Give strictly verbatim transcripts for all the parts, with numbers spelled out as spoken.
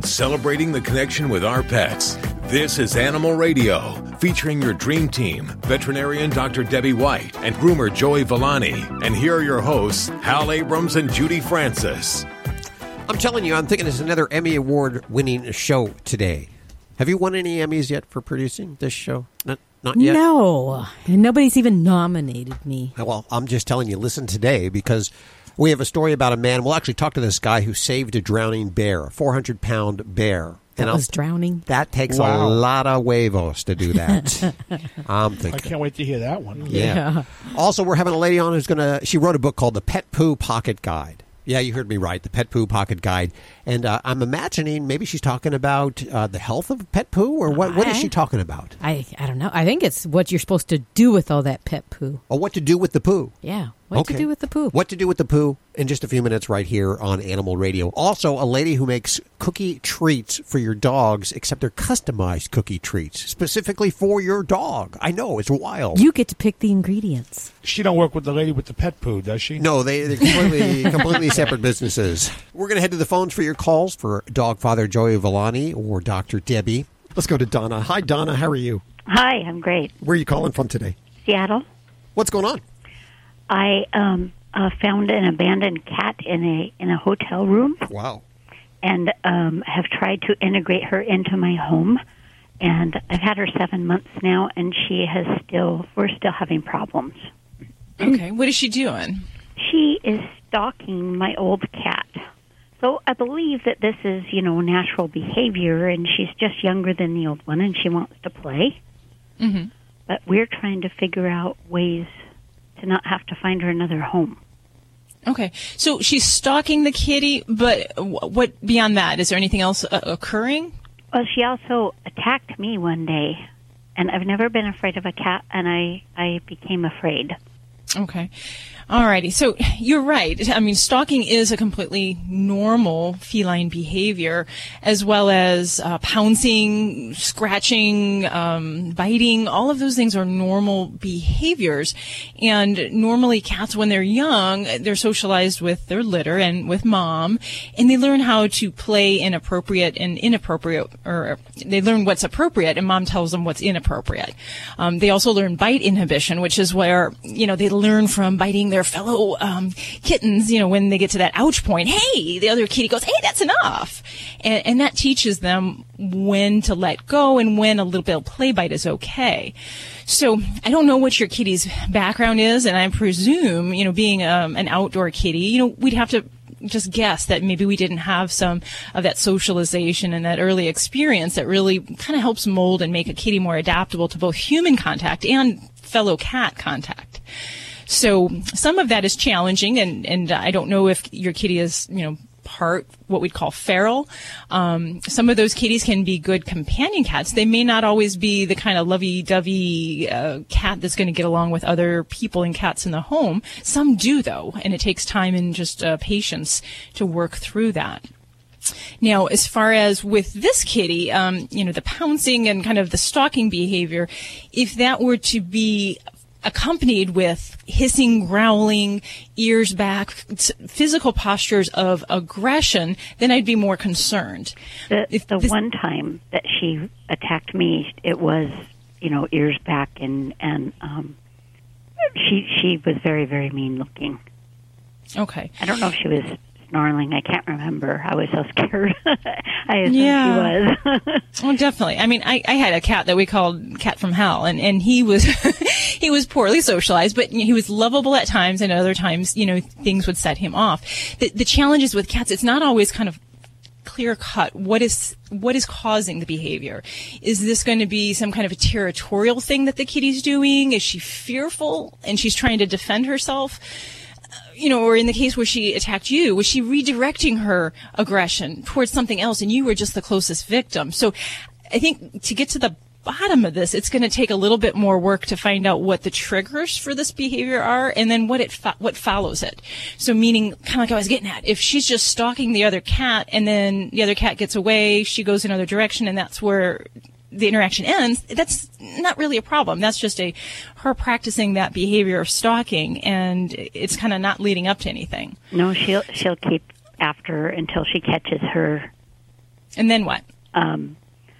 celebrating the connection with our pets. This is Animal Radio, featuring your dream team, veterinarian Doctor Debbie White and groomer Joey Villani. And here are your hosts, Hal Abrams and Judy Francis. I'm telling you, I'm thinking it's another Emmy Award-winning show today. Have you won any Emmys yet for producing this show? Not, not yet? No, and nobody's even nominated me. Well, I'm just telling you, listen today, because we have a story about a man. We'll actually talk to this guy who saved a drowning bear, a four hundred pound bear. That and was I'll, drowning? That takes Wow. a lot of huevos to do that. I'm thinking. I can't wait to hear that one. Yeah. Yeah. Also, we're having a lady on who's going to, she wrote a book called The Pet Poo Pocket Guide. Yeah, you heard me right, The Pet Poo Pocket Guide. And uh, I'm imagining maybe she's talking about uh, the health of pet poo, or what? What is she talking about? I, I don't know. I think it's what you're supposed to do with all that pet poo. Or what to do with the poo. Yeah, what Okay. to do with the poo. What to do with the poo in just a few minutes right here on Animal Radio. Also, a lady who makes cookie treats for your dogs, except they're customized cookie treats, specifically for your dog. I know, it's wild. You get to pick the ingredients. She don't work with the lady with the pet poo, does she? No, they, they're completely, completely separate businesses. We're going to head to the phones for your calls for dog father Joey Villani or Doctor Debbie. Let's go to Donna. Hi, Donna. How are you? Hi, I'm great. Where are you calling from today? Seattle. What's going on? I um, uh, found an abandoned cat in a in a hotel room, Wow. and um, have tried to integrate her into my home. And I've had her seven months now, and she has still we're still having problems. Okay, what is she doing? She is stalking my old cat. So I believe that this is, you know, natural behavior, and she's just younger than the old one, and she wants to play. Mm-hmm. But we're trying to figure out ways to not have to find her another home. Okay, so she's stalking the kitty, but w- what beyond that? Is there anything else uh, occurring? Well, she also attacked me one day, and I've never been afraid of a cat, and I, I became afraid. Okay. Alrighty. So you're right. I mean, stalking is a completely normal feline behavior, as well as uh, pouncing, scratching, um, biting. All of those things are normal behaviors. And normally cats, when they're young, they're socialized with their litter and with mom, and they learn how to play in appropriate and inappropriate, or they learn what's appropriate, and mom tells them what's inappropriate. Um, they also learn bite inhibition, which is where, you know, they learn from biting their fellow um, kittens, you know, when they get to that ouch point. Hey, the other kitty goes, hey, that's enough. And, and that teaches them when to let go and when a little bit of play bite is okay. So I don't know what your kitty's background is, and I presume, you know, being um, an outdoor kitty, you know, we'd have to just guess that maybe we didn't have some of that socialization and that early experience that really kind of helps mold and make a kitty more adaptable to both human contact and fellow cat contact. So some of that is challenging, and, and I don't know if your kitty is, you know, part what we'd call feral. Um, some of those kitties can be good companion cats. They may not always be the kind of lovey-dovey uh, cat that's going to get along with other people and cats in the home. Some do, though, and it takes time and just uh, patience to work through that. Now, as far as with this kitty, um, you know, the pouncing and kind of the stalking behavior, if that were to be accompanied with hissing, growling, ears back, physical postures of aggression, then I'd be more concerned. The, If the this- one time that she attacked me, it was, you know, ears back, and, and um, she she was very, very mean looking. Okay. I don't know if she was snarling. I can't remember. I was so scared. I assumed Yeah. she was. Oh, definitely. I mean, I, I had a cat that we called Cat from Hell, and, and he was he was poorly socialized, but he was lovable at times, and other times, you know, things would set him off. The, the challenges with cats, it's not always kind of clear cut. What is what is causing the behavior? Is this going to be some kind of a territorial thing that the kitty's doing? Is she fearful and she's trying to defend herself? You know, or in the case where she attacked you, was she redirecting her aggression towards something else and you were just the closest victim? So I think to get to the bottom of this, it's going to take a little bit more work to find out what the triggers for this behavior are and then what it fo- what follows it. So meaning, kind of like I was getting at, if she's just stalking the other cat and then the other cat gets away, she goes another direction, and that's where the interaction ends, that's not really a problem. That's just a her practicing that behavior of stalking, and it's kind of not leading up to anything. No, she'll she'll keep after her until she catches her And then what? Um,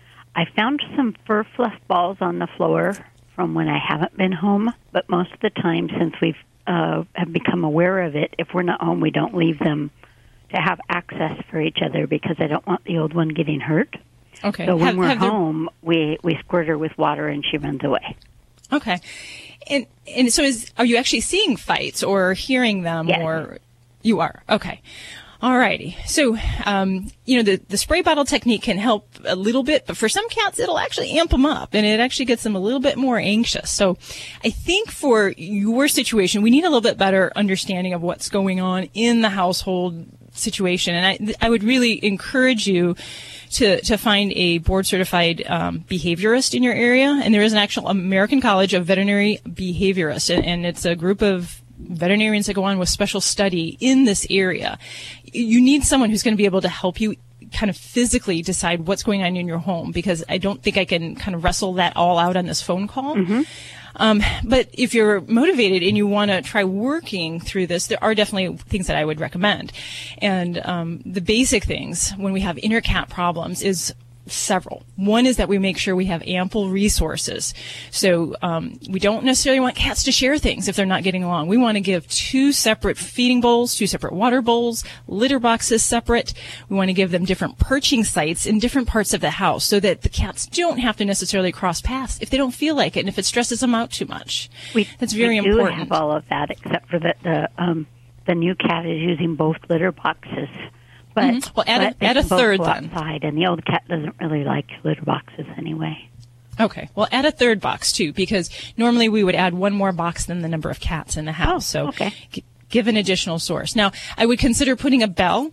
I found some fur fluff balls on the floor from when I haven't been home, but most of the time since we've uh, have become aware of it, if we're not home, we don't leave them to have access for each other because I don't want the old one getting hurt. Okay. So when Have- we're have there- home, we, we squirt her with water and she runs away. Okay. And and so is are you actually seeing fights or hearing them? Yes. Or you are? Okay. All righty. So, um, you know, the, the spray bottle technique can help a little bit, but for some cats, it'll actually amp them up and it actually gets them a little bit more anxious. So I think for your situation, we need a little bit better understanding of what's going on in the household situation. And I, I would really encourage you to, to find a board certified um, behaviorist in your area. And there is an actual American College of Veterinary Behaviorists, and, and it's a group of veterinarians that go on with special study in this area. You need someone who's going to be able to help you kind of physically decide what's going on in your home, because I don't think I can kind of wrestle that all out on this phone call. Mm-hmm. Um, but if you're motivated and you want to try working through this, there are definitely things that I would recommend. And um, the basic things when we have inner cat problems is several. One is that we make sure we have ample resources. So um, we don't necessarily want cats to share things if they're not getting along. We want to give two separate feeding bowls, two separate water bowls, litter boxes separate. We want to give them different perching sites in different parts of the house so that the cats don't have to necessarily cross paths if they don't feel like it and if it stresses them out too much. We, That's very we do important. have all of that, except for that the um, the new cat is using both litter boxes. But, Mhm. Well, add a- but they add a can both third go then. outside, and the old cat doesn't really like litter boxes anyway. Okay. Well, add a third box too, because normally we would add one more box than the number of cats in the house. Oh, so okay. g- give an additional source. Now, I would consider putting a bell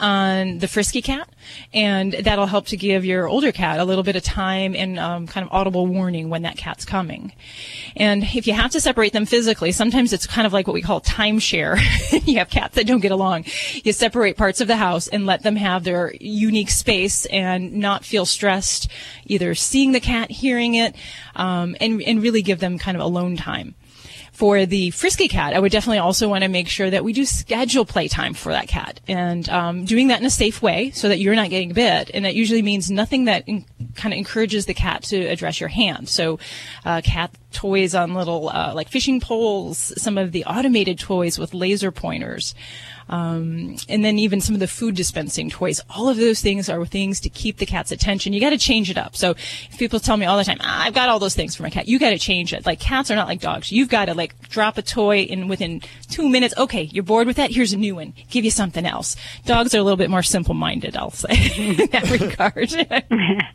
on the frisky cat, and that'll help to give your older cat a little bit of time and um, kind of audible warning when that cat's coming. And if you have to separate them physically, sometimes it's kind of like what we call timeshare. You have cats that don't get along. You separate parts of the house and let them have their unique space and not feel stressed, either seeing the cat, hearing it, um, and, and really give them kind of alone time. For the frisky cat, I would definitely also want to make sure that we do schedule playtime for that cat, and um, doing that in a safe way so that you're not getting bit. And that usually means nothing that in, kind of encourages the cat to address your hand. So uh, cat toys on little uh, like fishing poles, some of the automated toys with laser pointers, um, and then even some of the food dispensing toys. All of those things are things to keep the cat's attention. You got to change it up. So if people tell me all the time, ah, I've got all those things for my cat, you got to change it. Like, cats are not like dogs. You've got to like drop a toy and within two minutes, okay, you're bored with that, here's a new one. Give you something else. Dogs are a little bit more simple-minded, I'll say, in that regard.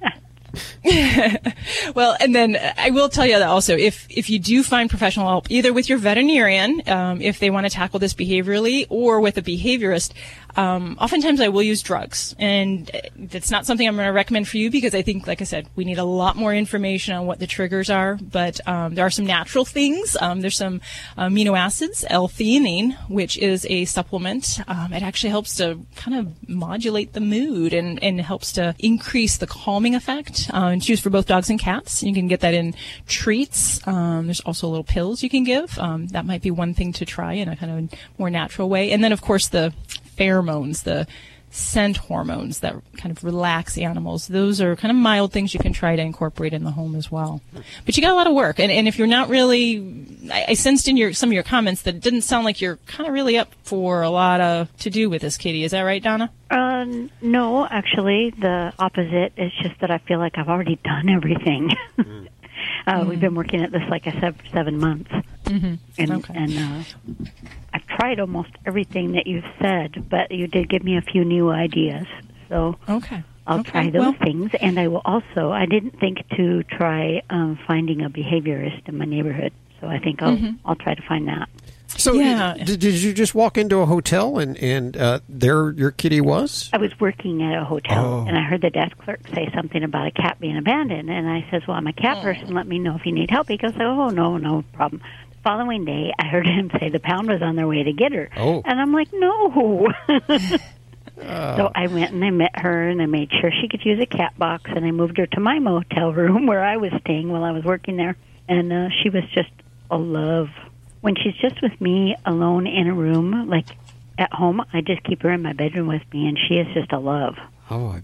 Well, and then I will tell you that also, if if you do find professional help, either with your veterinarian, um, if they want to tackle this behaviorally, or with a behaviorist, um, oftentimes I will use drugs. And that's not something I'm going to recommend for you, because I think, like I said, we need a lot more information on what the triggers are. But um, there are some natural things. Um, there's some amino acids, L-theanine, which is a supplement. Um, it actually helps to kind of modulate the mood and, and helps to increase the calming effect. Um, it's used for both dogs and cats. You can get that in treats. Um, there's also little pills you can give. Um, that might be one thing to try in a kind of more natural way. And then, of course, the pheromones, the scent hormones that kind of relax animals. Those are kind of mild things you can try to incorporate in the home as well. But you got a lot of work. And, and if you're not really, I, I sensed in your some of your comments that it didn't sound like you're kind of really up for a lot of to do with this, Kitty. Is that right, Donna? Uh, no, actually, the opposite. It's just that I feel like I've already done everything. Mm. uh, Mm. We've been working at this, like I said, for seven months. Mm-hmm. And, Okay. and uh, I've tried almost everything that you've said, but you did give me a few new ideas. So Okay. I'll Okay, try those well- things. And I will also, I didn't think to try um, finding a behaviorist in my neighborhood. So I think I'll, Mm-hmm. I'll try to find that. So Yeah. did, did you just walk into a hotel and, and uh, there your kitty was? I was working at a hotel, Oh. and I heard the desk clerk say something about a cat being abandoned. And I says, well, I'm a cat person. Let me know if you need help. He goes, oh, no, no problem. The following day, I heard him say the pound was on their way to get her. Oh. And I'm like, no. So I went and I met her, and I made sure she could use a cat box, and I moved her to my motel room where I was staying while I was working there. And uh, she was just a love. When she's just with me alone in a room, like at home, I just keep her in my bedroom with me, and she is just a love. Oh, I bet.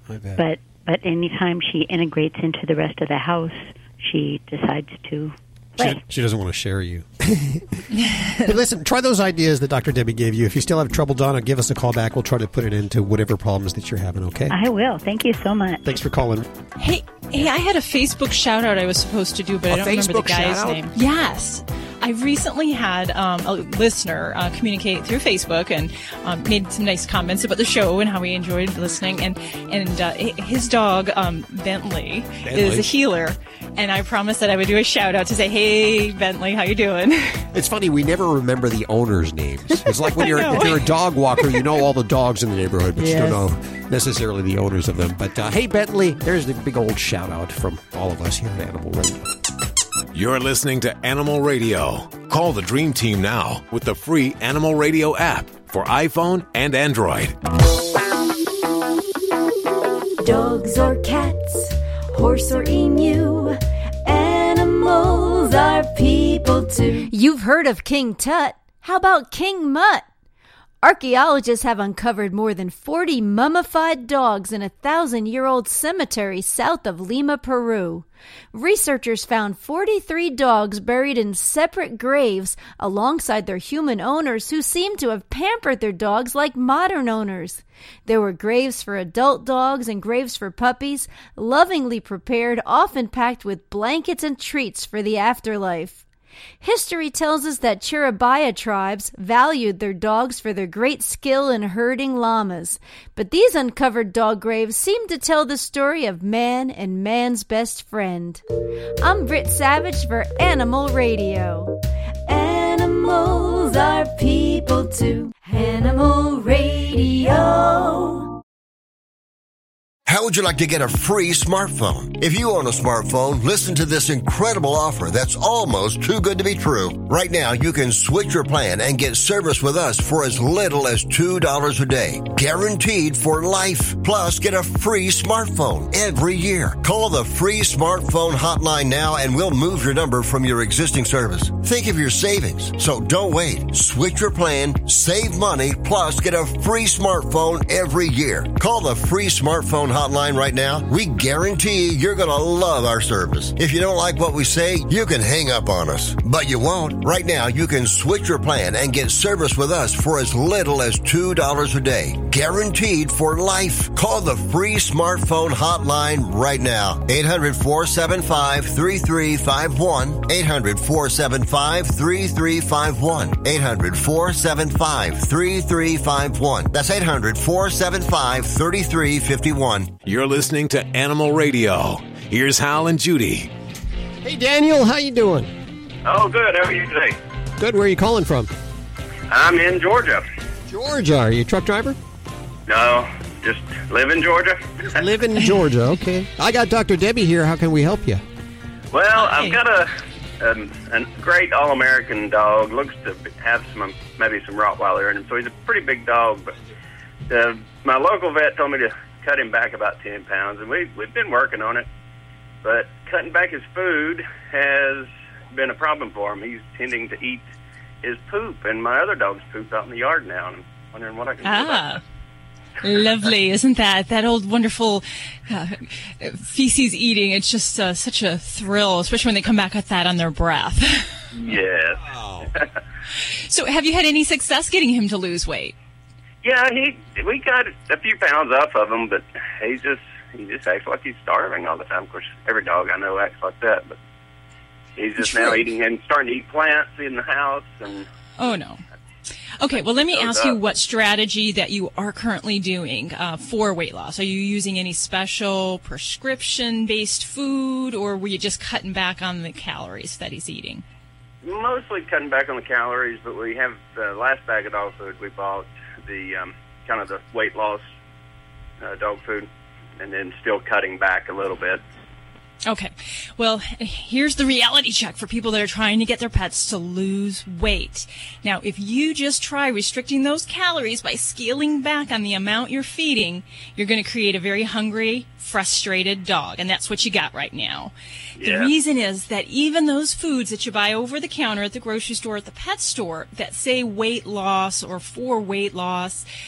I bet. But but anytime she integrates into the rest of the house, she decides to play. She, she doesn't want to share you. Hey, listen, try those ideas that Doctor Debbie gave you. If you still have trouble, Donna, give us a call back. We'll try to put it into whatever problems that you're having, okay? I will. Thank you so much. Thanks for calling. Hey, hey, I had a Facebook shout out I was supposed to do, but A I don't remember Facebook the guy's shout-out? name. Yes. I recently had um, a listener uh, communicate through Facebook and um, made some nice comments about the show and how he enjoyed listening. And and uh, his dog, um, Bentley, Bentley, is a healer. And I promised that I would do a shout out to say, "Hey, Bentley, how you doing?" It's funny, we never remember the owners' names. It's like when you're I know. if you're a dog walker, you know all the dogs in the neighborhood, but you Yes. don't know necessarily the owners of them. But uh, hey, Bentley, there's the big old shout out from all of us here at Animal Radio. You're listening to Animal Radio. Call the Dream Team now with the free Animal Radio app for iPhone and Android. Dogs or cats, horse or emu, animals are people too. You've heard of King Tut. How about King Mutt? Archaeologists have uncovered more than forty mummified dogs in a thousand-year-old cemetery south of Lima, Peru. Researchers found forty-three dogs buried in separate graves alongside their human owners who seemed to have pampered their dogs like modern owners. There were graves for adult dogs and graves for puppies, lovingly prepared, often packed with blankets and treats for the afterlife. History tells us that Chiribaya tribes valued their dogs for their great skill in herding llamas, but these uncovered dog graves seem to tell the story of man and man's best friend. I'm Britt Savage for Animal Radio. Animals are people too. Animal Radio. How would you like to get a free smartphone? If you own a smartphone, listen to this incredible offer that's almost too good to be true. Right now, you can switch your plan and get service with us for as little as two dollars a day. Guaranteed for life. Plus, get a free smartphone every year. Call the free smartphone hotline now and we'll move your number from your existing service. Think of your savings. So don't wait. Switch your plan, save money, plus get a free smartphone every year. Call the free smartphone hotline right now. We guarantee you're going to love our service. If you don't like what we say, you can hang up on us. But you won't. Right now, you can switch your plan and get service with us for as little as two dollars a day. Guaranteed for life. Call the free smartphone hotline right now. eight hundred, four seven five, three three five one. eight hundred, four seven five, three three five one. eight hundred, four seven five, three three five one. That's eight hundred, four seven five, three three five one. You're listening to Animal Radio. Here's Hal and Judy. Hey, Daniel, how you doing? Oh, good. How are you today? Good. Where are you calling from? I'm in Georgia. Georgia. Are you a truck driver? No, just live in Georgia. Live in Georgia. Okay. I got Doctor Debbie here. How can we help you? Well, I've got a um, a great all-American dog. Looks to have some maybe some Rottweiler in him, so he's a pretty big dog. But uh, my local vet told me to cut him back about ten pounds, and we, we've been working on it. But cutting back his food has been a problem for him. He's tending to eat his poop and my other dog's poop out in the yard now, and I'm wondering what I can do about Ah. that. Lovely, isn't that? That old wonderful uh, feces eating. It's just uh, such a thrill, especially when they come back with that on their breath. Yes. So have you had any success getting him to lose weight? Yeah, he we got a few pounds off of him, but he's just he just acts like he's starving all the time. Of course, every dog I know acts like that, but he's just True. now eating and starting to eat plants in the house. And Oh, no. Okay, well, let me Goes ask you up. what strategy that you are currently doing uh, for weight loss. Are you using any special prescription-based food, or were you just cutting back on the calories that he's eating? mostly cutting back on the calories, but we have the last bag of dog food we bought, the um, kind of the weight loss uh, dog food, and then still cutting back a little bit. Okay. Well, here's the reality check for people that are trying to get their pets to lose weight. Now, if you just try restricting those calories by scaling back on the amount you're feeding, you're going to create a very hungry, frustrated dog, and that's what you got right now. Yeah. The reason is that even those foods that you buy over the counter at the grocery store, at the pet store, that say weight loss or for weight loss,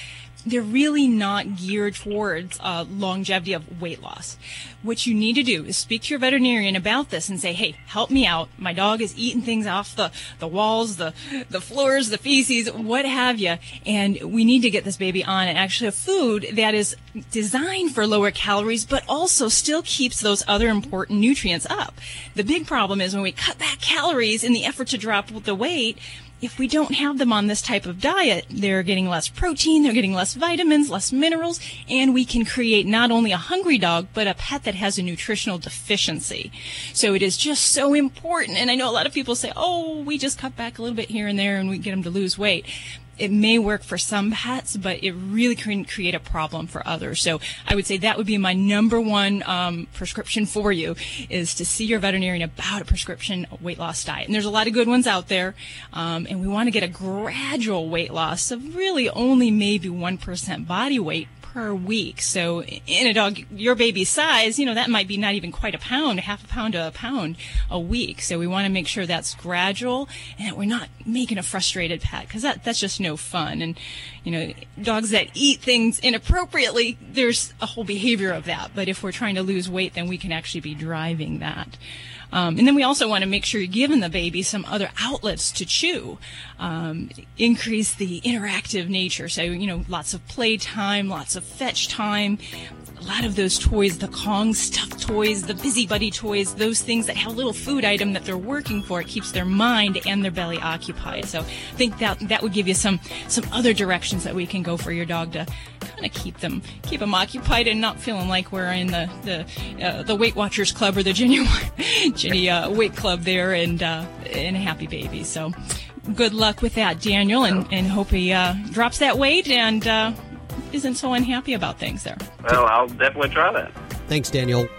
they're really not geared towards uh, longevity of weight loss. What you need to do is speak to your veterinarian about this and say, hey, help me out. My dog is eating things off the, the walls, the, the floors, the feces, what have you. And we need to get this baby on actually a food that is designed for lower calories, but also still keeps those other important nutrients up. The big problem is when we cut back calories in the effort to drop the weight, if we don't have them on this type of diet, they're getting less protein, they're getting less vitamins, less minerals, and we can create not only a hungry dog, but a pet that has a nutritional deficiency. So it is just so important. And I know a lot of people say, oh, we just cut back a little bit here and there and we get them to lose weight. It may work for some pets, but it really can create a problem for others. So I would say that would be my number one um, prescription for you, is to see your veterinarian about a prescription weight loss diet. And there's a lot of good ones out there, um, and we want to get a gradual weight loss of really only maybe one percent body weight per week. So in a dog your baby's size, you know, that might be not even quite a pound, half a pound to a pound a week. So we want to make sure that's gradual and that we're not making a frustrated pet, because that, that's just no fun. And, you know, dogs that eat things inappropriately, there's a whole behavior of that. But if we're trying to lose weight, then we can actually be driving that. Um, and then we also want to make sure you're giving the baby some other outlets to chew, um, increase the interactive nature. So, you know, lots of play time, lots of fetch time, a lot of those toys, the Kong stuffed toys, the Busybody toys, those things that have a little food item that they're working for. It keeps their mind and their belly occupied. So I think that that would give you some, some other directions that we can go for your dog to kind of keep them, keep them occupied and not feeling like we're in the, the, uh, the Weight Watchers Club or the Ginny, Ginny, uh, Weight Club there and, uh, and a happy baby. So good luck with that, Daniel, and, and hope he, uh, drops that weight and, uh, isn't so unhappy about things there. Well, I'll definitely try that. Thanks, Daniel.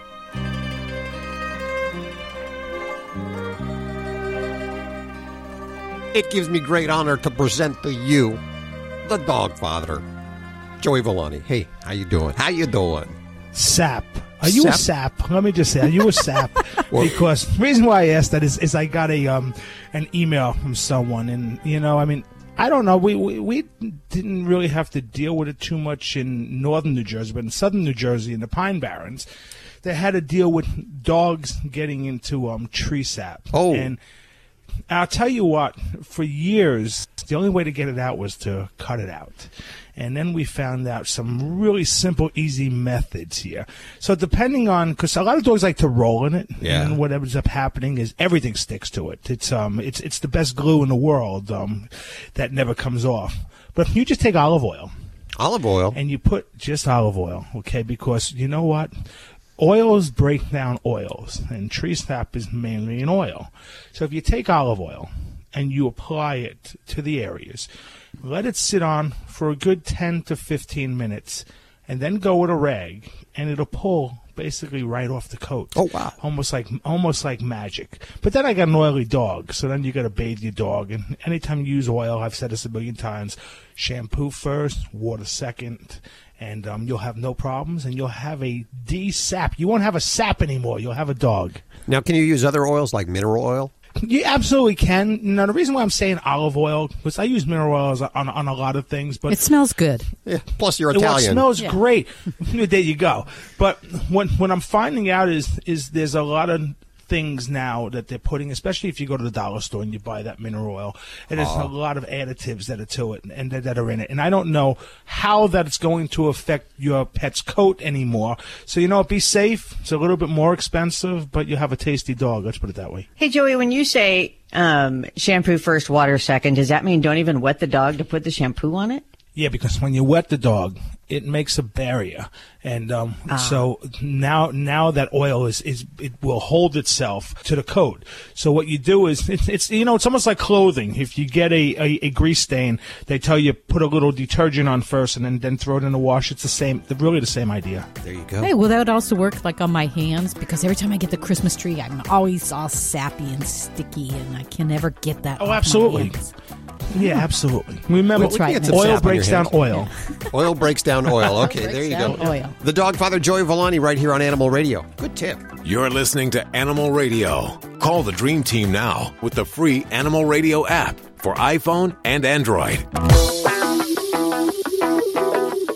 It gives me great honor to present to you the dog father, Joey Villani. Hey, how you doing? How you doing? Sap. Are you Sap? a sap? Let me just say, are you a sap? Well, because the reason why I asked that is, is I got a um an email from someone, and you know, I mean, I don't know. We, we we didn't really have to deal with it too much in northern New Jersey, but in southern New Jersey, in the Pine Barrens, they had to deal with dogs getting into um tree sap. Oh. And I'll tell you what, for years, the only way to get it out was to cut it out. And then we found out some really simple, easy methods here. So depending on, because a lot of dogs like to roll in it, Yeah. and what ends up happening is everything sticks to it. It's um, it's it's the best glue in the world um, that never comes off. But if you just take olive oil, olive oil, and you put just olive oil, okay, because you know what? Oils break down oils, and tree sap is mainly an oil. So if you take olive oil and you apply it to the areas, let it sit on for a good ten to fifteen minutes, and then go with a rag, and it'll pull basically right off the coat. Oh, wow. Almost like almost like magic. But then I got an oily dog, so then you got to bathe your dog. And anytime you use oil, I've said this a million times, shampoo first, water second, and um, you'll have no problems, and you'll have a de-sap. You won't have a sap anymore. You'll have a dog. Now, can you use other oils like mineral oil? You absolutely can. Now, the reason why I'm saying olive oil, because I use mineral oils on, on a lot of things. But it smells good. Yeah, plus you're Well, Italian. it smells Yeah. great. There you go. But what, what I'm finding out is is there's a lot of things now that they're putting, especially if you go to the dollar store and you buy that mineral oil, and there's a lot of additives that are to it and that, that are in it. And I don't know how that's going to affect your pet's coat anymore. So, you know, be safe. It's a little bit more expensive, but you have a tasty dog. Let's put it that way. Hey, Joey, when you say um, shampoo first, water second, does that mean don't even wet the dog to put the shampoo on it? Yeah, because when you wet the dog, it makes a barrier, and um, Ah. so now now that oil is, is it will hold itself to the coat. So what you do is it's, it's you know it's almost like clothing. If you get a, a, a grease stain, they tell you put a little detergent on first and then, then throw it in the wash. It's the same, really the same idea. There you go. Hey, well, that would also work like on my hands, because every time I get the Christmas tree, I'm always all sappy and sticky, and I can never get that. Oh, off my absolutely. hands. Yeah, absolutely. Remember, That's right, Some man. sap oil on breaks your down hands. oil. Oil breaks down oil. Okay, Breaks there you down go. oil. The dog father, Joey Villani, right here on Animal Radio. Good tip. You're listening to Animal Radio. Call the Dream Team now with the free Animal Radio app for iPhone and Android.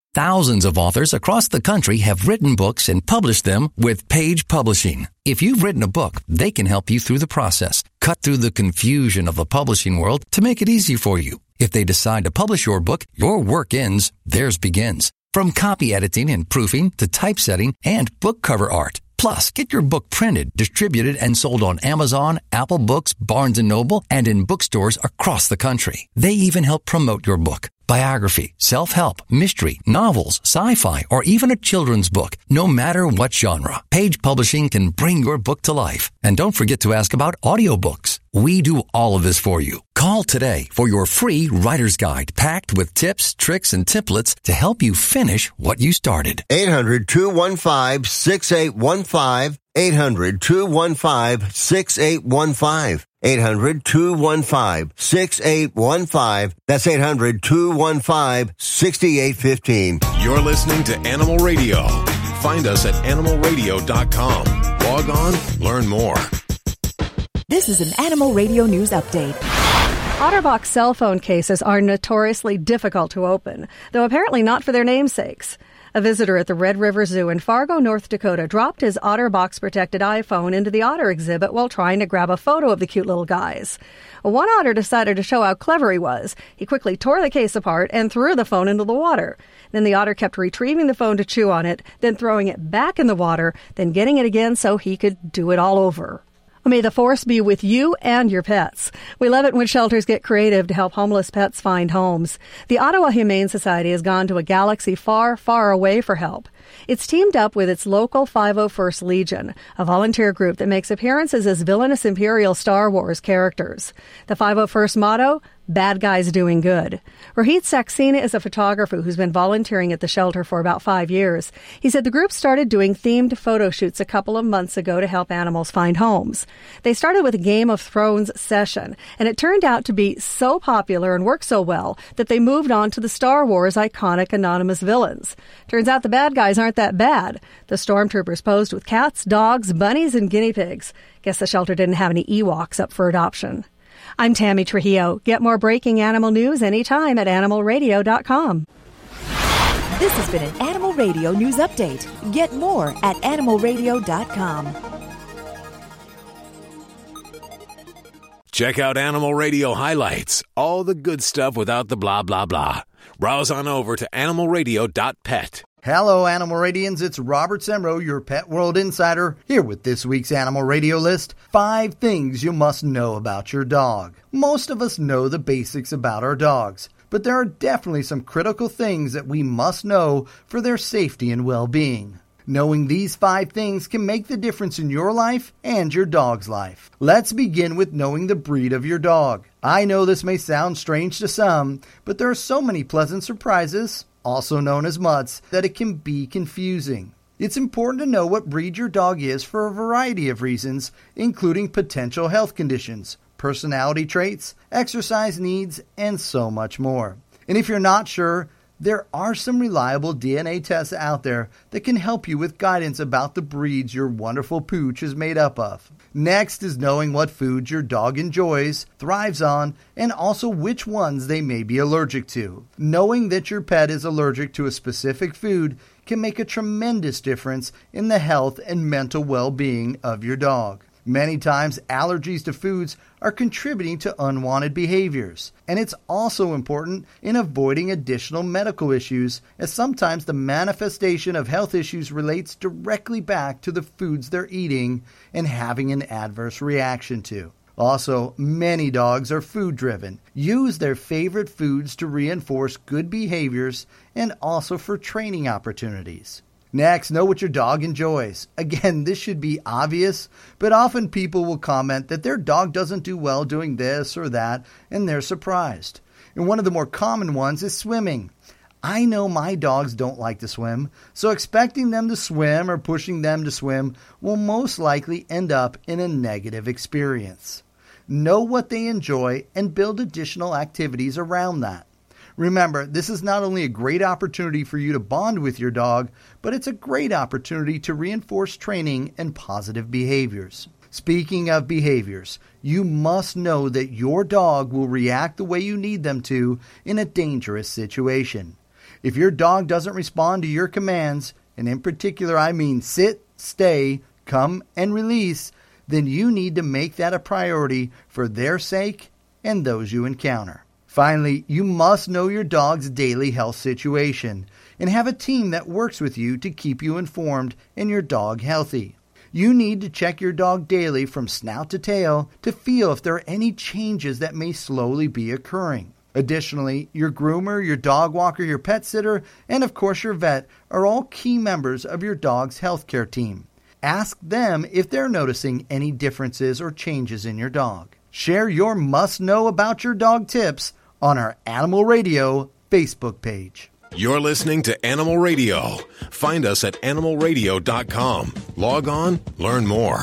Thousands of authors across the country have written books and published them with Page Publishing. If you've written a book, they can help you through the process, cut through the confusion of the publishing world to make it easy for you. If they decide to publish your book, your work ends, theirs begins. From copy editing and proofing to typesetting and book cover art. Plus, get your book printed, distributed, and sold on Amazon, Apple Books, Barnes and Noble, and in bookstores across the country. They even help promote your book. Biography, self-help, mystery, novels, sci-fi, or even a children's book. No matter what genre, Page Publishing can bring your book to life. And don't forget to ask about audiobooks. We do all of this for you. Call today for your free writer's guide packed with tips, tricks, and templates to help you finish what you started. eight hundred, two one five, six eight one five. eight hundred, two one five, six eight one five. eight hundred, two one five, six eight one five. That's eight hundred, two one five, six eight one five. You're listening to Animal Radio. Find us at animal radio dot com. Log on, learn more. This is an Animal Radio News Update. OtterBox cell phone cases are notoriously difficult to open, though apparently not for their namesakes. A visitor at the Red River Zoo in Fargo, North Dakota, dropped his OtterBox-protected iPhone into the otter exhibit while trying to grab a photo of the cute little guys. One otter decided to show how clever he was. He quickly tore the case apart and threw the phone into the water. Then the otter kept retrieving the phone to chew on it, then throwing it back in the water, then getting it again so he could do it all over. May the force be with you and your pets. We love it when shelters get creative to help homeless pets find homes. The Ottawa Humane Society has gone to a galaxy far, far away for help. It's teamed up with its local five oh first Legion, a volunteer group that makes appearances as villainous Imperial Star Wars characters. The five oh first motto, bad guys doing good. Rohit Saxena is a photographer who's been volunteering at the shelter for about five years. He said the group started doing themed photo shoots a couple of months ago to help animals find homes. They started with a Game of Thrones session, and it turned out to be so popular and worked so well that they moved on to the Star Wars iconic anonymous villains. Turns out the bad guys aren't that bad. The stormtroopers posed with cats, dogs, bunnies, and guinea pigs. Guess the shelter didn't have any Ewoks up for adoption. I'm Tammy Trujillo. Get more breaking animal news anytime at animal radio dot com. This has been an Animal Radio News Update. Get more at animal radio dot com. Check out Animal Radio highlights, all the good stuff without the blah, blah, blah. Browse on over to animal radio dot pet. Hello, Animal Radians. It's Robert Semro, your Pet World Insider, here with this week's Animal Radio list. Five things you must know about your dog. Most of us know the basics about our dogs, but there are definitely some critical things that we must know for their safety and well-being. Knowing these five things can make the difference in your life and your dog's life. Let's begin with knowing the breed of your dog. I know this may sound strange to some, but there are so many pleasant surprises, also known as mutts, that it can be confusing. It's important to know what breed your dog is for a variety of reasons, including potential health conditions, personality traits, exercise needs, and so much more. And if you're not sure, there are some reliable D N A tests out there that can help you with guidance about the breeds your wonderful pooch is made up of. Next is knowing what foods your dog enjoys, thrives on, and also which ones they may be allergic to. Knowing that your pet is allergic to a specific food can make a tremendous difference in the health and mental well-being of your dog. Many times, allergies to foods are contributing to unwanted behaviors, and it's also important in avoiding additional medical issues, as sometimes the manifestation of health issues relates directly back to the foods they're eating and having an adverse reaction to. Also, many dogs are food-driven, use their favorite foods to reinforce good behaviors and also for training opportunities. Next, know what your dog enjoys. Again, this should be obvious, but often people will comment that their dog doesn't do well doing this or that, and they're surprised. And one of the more common ones is swimming. I know my dogs don't like to swim, so expecting them to swim or pushing them to swim will most likely end up in a negative experience. Know what they enjoy and build additional activities around that. Remember, this is not only a great opportunity for you to bond with your dog, but it's a great opportunity to reinforce training and positive behaviors. Speaking of behaviors, you must know that your dog will react the way you need them to in a dangerous situation. If your dog doesn't respond to your commands, and in particular I mean sit, stay, come, and release, then you need to make that a priority for their sake and those you encounter. Finally, you must know your dog's daily health situation and have a team that works with you to keep you informed and your dog healthy. You need to check your dog daily from snout to tail to feel if there are any changes that may slowly be occurring. Additionally, your groomer, your dog walker, your pet sitter, and of course your vet are all key members of your dog's healthcare team. Ask them if they're noticing any differences or changes in your dog. Share your must-know about your dog tips on our Animal Radio Facebook page. You're listening to Animal Radio. Find us at animal radio dot com. Log on, learn more.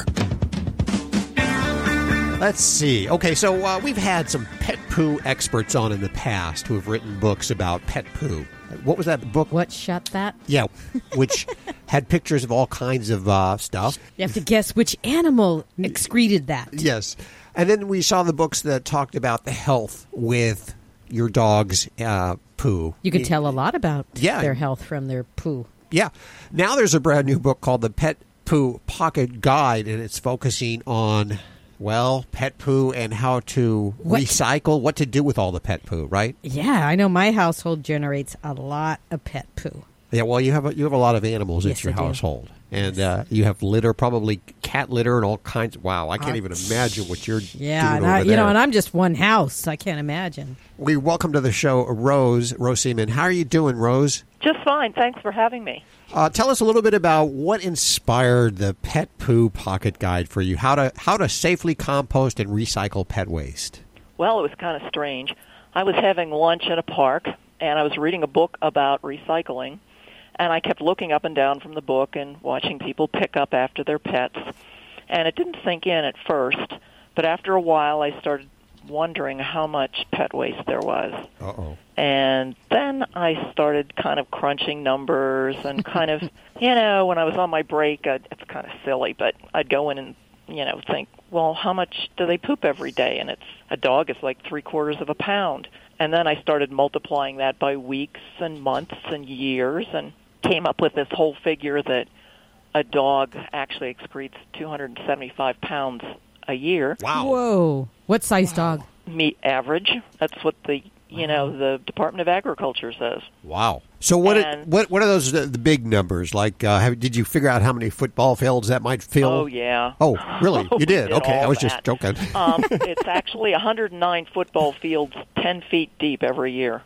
Let's see. Okay, so uh, we've had some pet poo experts on in the past who have written books about pet poo. What was that book? What, Shut That? Yeah, which had pictures of all kinds of uh, stuff. You have to guess which animal excreted that. Yes. And then we saw the books that talked about the health with your dog's uh, poo. You could tell a lot about yeah. their health from their poo. Yeah. Now there's a brand new book called The Pet Poo Pocket Guide, and it's focusing on, well, pet poo and how to what? recycle, what to do with all the pet poo, right? Yeah, I know my household generates a lot of pet poo. Yeah, well, you have a, you have a lot of animals yes, in your I household. Do. And uh, you have litter, probably cat litter and all kinds. Wow, I can't uh, even imagine what you're yeah, doing and over I, you there. know, and I'm just one house. I can't imagine. We welcome to the show Rose, Rose Seaman. How are you doing, Rose? Just fine. Thanks for having me. Uh, tell us a little bit about what inspired the Pet Poo Pocket Guide for you. How to how to safely compost and recycle pet waste. Well, it was kind of strange. I was having lunch at a park, and I was reading a book about recycling. And I kept looking up and down from the book and watching people pick up after their pets. And it didn't sink in at first, but after a while I started wondering how much pet waste there was. Uh-oh. And then I started kind of crunching numbers and kind of, you know, when I was on my break, I'd, it's kind of silly, but I'd go in and, you know, think, well, how much do they poop every day? And it's a dog is like three quarters of a pound. And then I started multiplying that by weeks and months and years and came up with this whole figure that a dog actually excretes two hundred seventy-five pounds a year. Wow. Whoa. What size dog? Meat average. That's what the, you know, the Department of Agriculture says. Wow. So what and, it, what what are those the, the big numbers? Like uh, have, did you figure out how many football fields that might fill? Oh, yeah. Oh, really? You did? did Okay, I was that. just joking. um, it's actually one hundred nine football fields ten feet deep every year.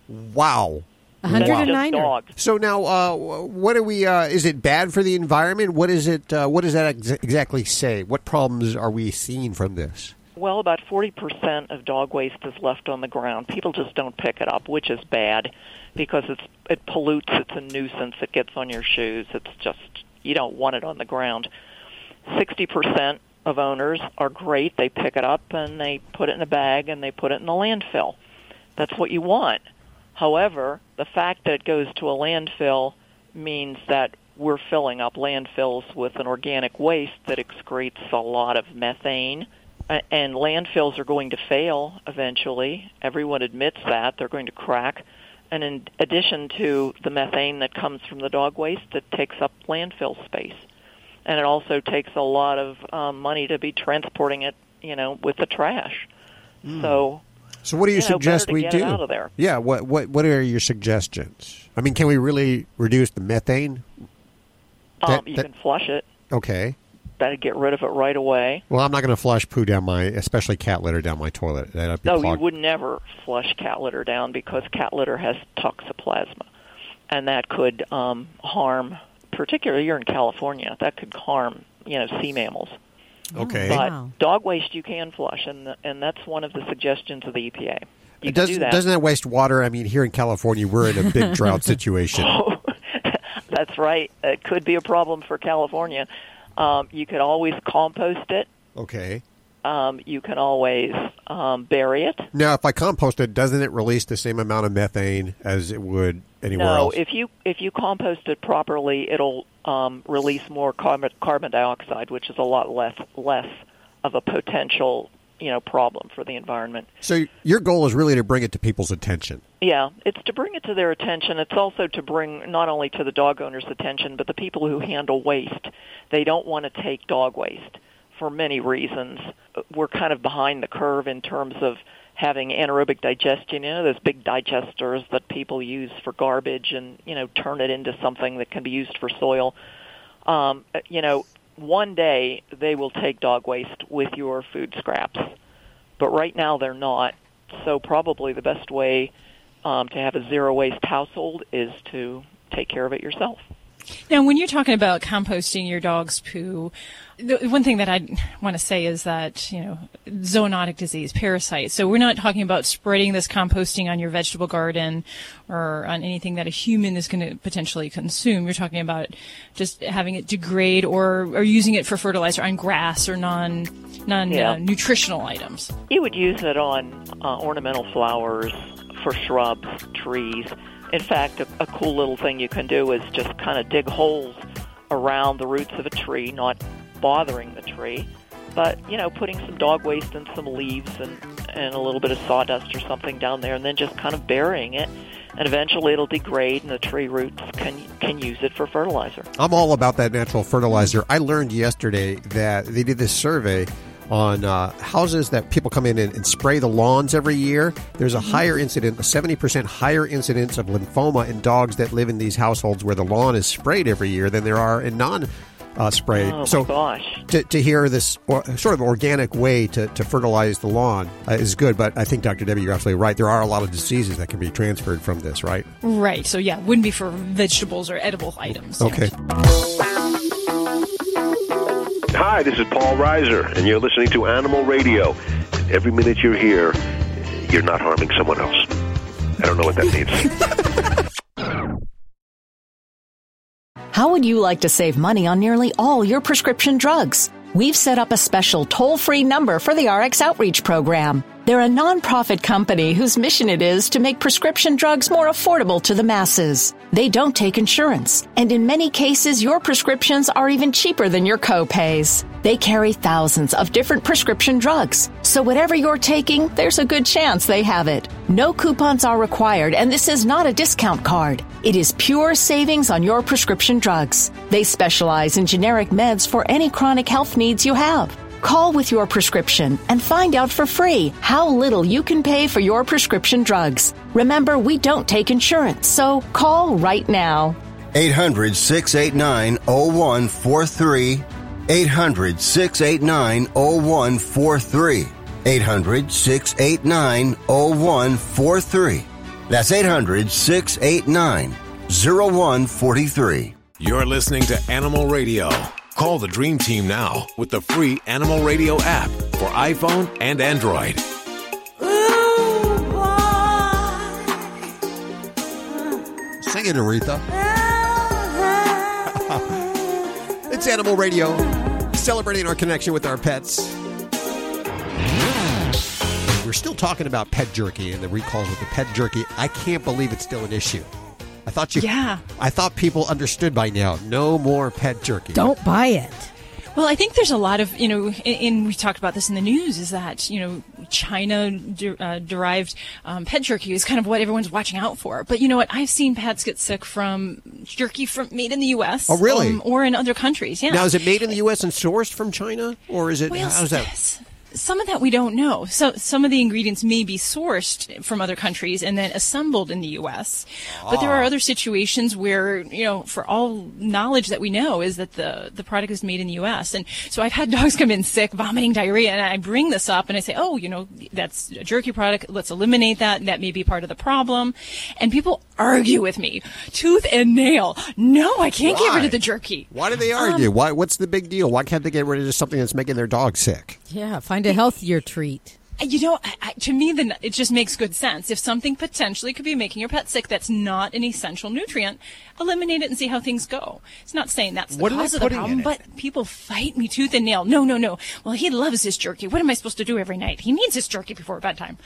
Wow. one hundred nine dogs. So now, uh, what do we? Uh, is it bad for the environment? What is it? Uh, what does that ex- exactly say? What problems are we seeing from this? Well, about forty percent of dog waste is left on the ground. People just don't pick it up, which is bad because it's it pollutes. It's a nuisance. It gets on your shoes. It's just you don't want it on the ground. sixty percent of owners are great. They pick it up and they put it in a bag and they put it in the landfill. That's what you want. However, the fact that it goes to a landfill means that we're filling up landfills with an organic waste that excretes a lot of methane, and landfills are going to fail eventually. Everyone admits that. They're going to crack. And in addition to the methane that comes from the dog waste, it takes up landfill space. And it also takes a lot of um, money to be transporting it, you know, with the trash. Mm. So... So what do you, you know, suggest we get do? It out of there. Yeah, what what what are your suggestions? I mean, can we really reduce the methane? Um, That- you that- can flush it. Okay. That'd get rid of it right away. Well, I'm not going to flush poo down my, especially cat litter down my toilet. That'd be No, clogged. you would never flush cat litter down because cat litter has toxoplasma, and that could um, harm, particularly you're in California, that could harm, you know, sea mammals. Okay. But Wow. dog waste you can flush, and the, and that's one of the suggestions of the E P A. You It can does, do that. Doesn't that waste water? I mean, here in California, we're in a big drought situation. That's right. It could be a problem for California. Um, you could always compost it. Okay. Um, you can always um, bury it. Now, if I compost it, doesn't it release the same amount of methane as it would anywhere no, else? if you if you compost it properly, it'll um, release more carbon, carbon dioxide, which is a lot less less of a potential, you know, problem for the environment. So your goal is really to bring it to people's attention. Yeah, it's to bring it to their attention. It's also to bring not only to the dog owners' attention, but the people who handle waste. They don't want to take dog waste for many reasons. We're kind of behind the curve in terms of having anaerobic digestion, you know, those big digesters that people use for garbage and, you know, turn it into something that can be used for soil. Um, you know, one day they will take dog waste with your food scraps, but right now they're not. So probably the best way um, to have a zero-waste household is to take care of it yourself. Now, when you're talking about composting your dog's poo, the one thing that I want to say is that, you know, zoonotic disease, parasites. So we're not talking about spreading this composting on your vegetable garden or on anything that a human is going to potentially consume. You're talking about just having it degrade or, or using it for fertilizer on grass or non, non Yeah. uh, nutritional items. You would use it on uh, ornamental flowers, for shrubs, trees. In fact, a, a cool little thing you can do is just kind of dig holes around the roots of a tree, not bothering the tree, but, you know, putting some dog waste and some leaves and, and a little bit of sawdust or something down there, and then just kind of burying it, and eventually it'll degrade and the tree roots can can use it for fertilizer. I'm all about that natural fertilizer. I learned yesterday that they did this survey on uh, houses that people come in and, and spray the lawns every year. There's a higher incident, a seventy percent higher incidence of lymphoma in dogs that live in these households where the lawn is sprayed every year than there are in non uh, sprayed. Oh, so my gosh. To, to hear this or, sort of organic way to, to fertilize the lawn uh, is good, but I think, Doctor Debbie, you're absolutely right. There are a lot of diseases that can be transferred from this, right? Right. So, yeah, wouldn't be for vegetables or edible items. Okay. Hi, this is Paul Reiser, and you're listening to Animal Radio. Every minute you're here, you're not harming someone else. I don't know what that means. How would you like to save money on nearly all your prescription drugs? We've set up a special toll-free number for the R X Outreach Program. They're a nonprofit company whose mission it is to make prescription drugs more affordable to the masses. They don't take insurance, and in many cases, your prescriptions are even cheaper than your co-pays. They carry thousands of different prescription drugs, so whatever you're taking, there's a good chance they have it. No coupons are required, and this is not a discount card. It is pure savings on your prescription drugs. They specialize in generic meds for any chronic health needs you have. Call with your prescription and find out for free how little you can pay for your prescription drugs. Remember, we don't take insurance, so call right now. eight hundred, six eight nine, oh one four three. eight hundred, six eight nine, oh one four three. eight hundred, six eight nine, oh one four three. That's eight hundred, six eight nine, oh one four three. You're listening to Animal Radio. Call the Dream Team now with the free Animal Radio app for iPhone and Android. Sing it, Aretha. It's Animal Radio, celebrating our connection with our pets. We're still talking about pet jerky and the recalls with the pet jerky. I can't believe it's still an issue. I thought you. Yeah. I thought people understood by now. No more pet jerky. Don't buy it. Well, I think there's a lot of, you know, and we talked about this in the news, is that, you know, China de- uh, derived um, pet jerky is kind of what everyone's watching out for. But you know what? I've seen pets get sick from jerky from made in the U S Oh, really? Um, or in other countries. Yeah. Now, is it made in the U S and sourced from China, or is it? Well, how's that? Some of that we don't know. So some of the ingredients may be sourced from other countries and then assembled in the U S. But there are other situations where, you know, for all knowledge that we know is that the, the product is made in the U S. And so I've had dogs come in sick, vomiting, diarrhea, and I bring this up and I say, oh, you know, that's a jerky product. Let's eliminate that. That may be part of the problem. And people argue with me, tooth and nail. No, I can't Why? get rid of the jerky. Why do they argue? Um, Why? What's the big deal? Why can't they get rid of something that's making their dog sick? Yeah, find a healthier treat. You know, I, I, to me, the, it just makes good sense. If something potentially could be making your pet sick that's not an essential nutrient, eliminate it and see how things go. It's not saying that's the What are cause they of the putting problem, in it? but people fight me tooth and nail. No, no, no. Well, he loves his jerky. What am I supposed to do every night? He needs his jerky before bedtime.